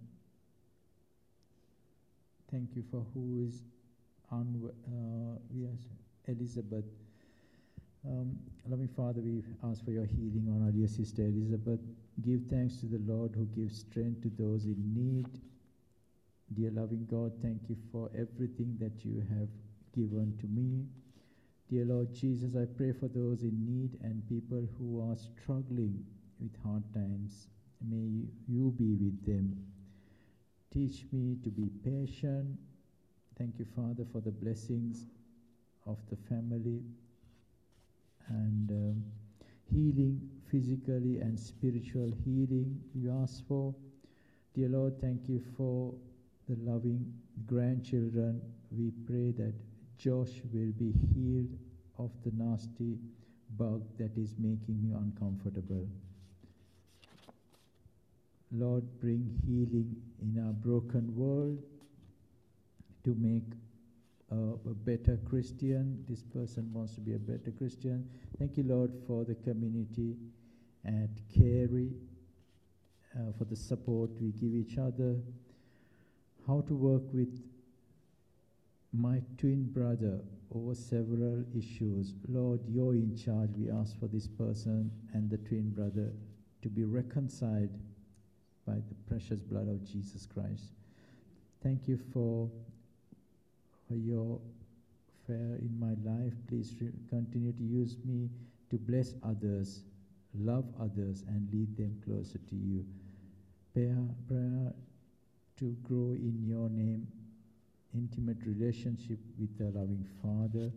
thank you for who is on, yes, Elizabeth. Loving Father, we ask for your healing on our dear sister Elizabeth. Give thanks to the Lord who gives strength to those in need. Dear loving God, thank you for everything that you have given to me. Dear Lord Jesus, I pray for those in need and people who are struggling with hard times. May you be with them. Teach me to be patient. Thank you, Father, for the blessings of the family and healing, physically and spiritual healing you ask for. Dear Lord, thank you for the loving grandchildren. We pray that Josh will be healed of the nasty bug that is making me uncomfortable. Lord, bring healing in our broken world to make a better Christian. This person wants to be a better Christian. Thank you, Lord, for the community at Carey, for the support we give each other. How to work with my twin brother over several issues. Lord, you're in charge. We ask for this person and the twin brother to be reconciled by the precious blood of Jesus Christ. Thank you for your fare in my life. Please continue to use me to bless others, love others, and lead them closer to you. Prayer to grow in your name, intimate relationship with the loving Father.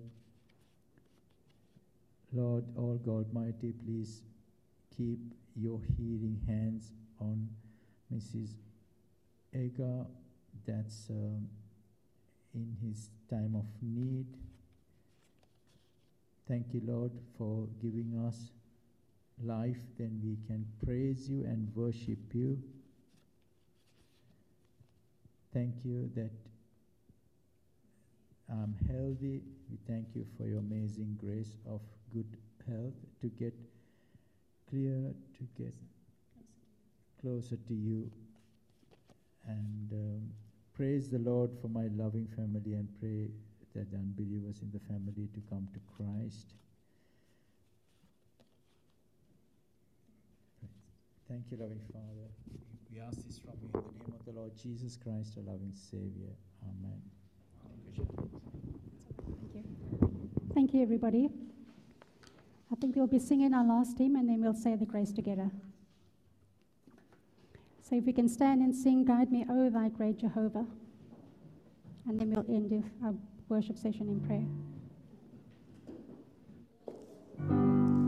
Lord, all God Almighty, please keep your healing hands on Mrs. Ega, that's in his time of need. Thank you, Lord, for giving us life, then we can praise you and worship you. Thank you that I'm healthy. We thank you for your amazing grace of good health to get clear, to get closer to you. And praise the Lord for my loving family, and pray that the unbelievers in the family to come to Christ. Thank you, loving Father. We ask this from you in the name of the Lord Jesus Christ, our loving Savior. Amen. Thank you. Thank you, everybody. I think we'll be singing our last hymn, and then we'll say the grace together. So if we can stand and sing, Guide Me, O Thy Great Jehovah. And then we'll end our worship session in prayer.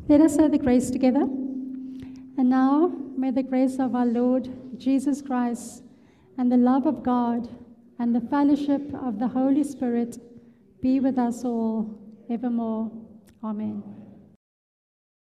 Let us say the grace together. And now, may the grace of our Lord Jesus Christ and the love of God and the fellowship of the Holy Spirit be with us all evermore. Amen.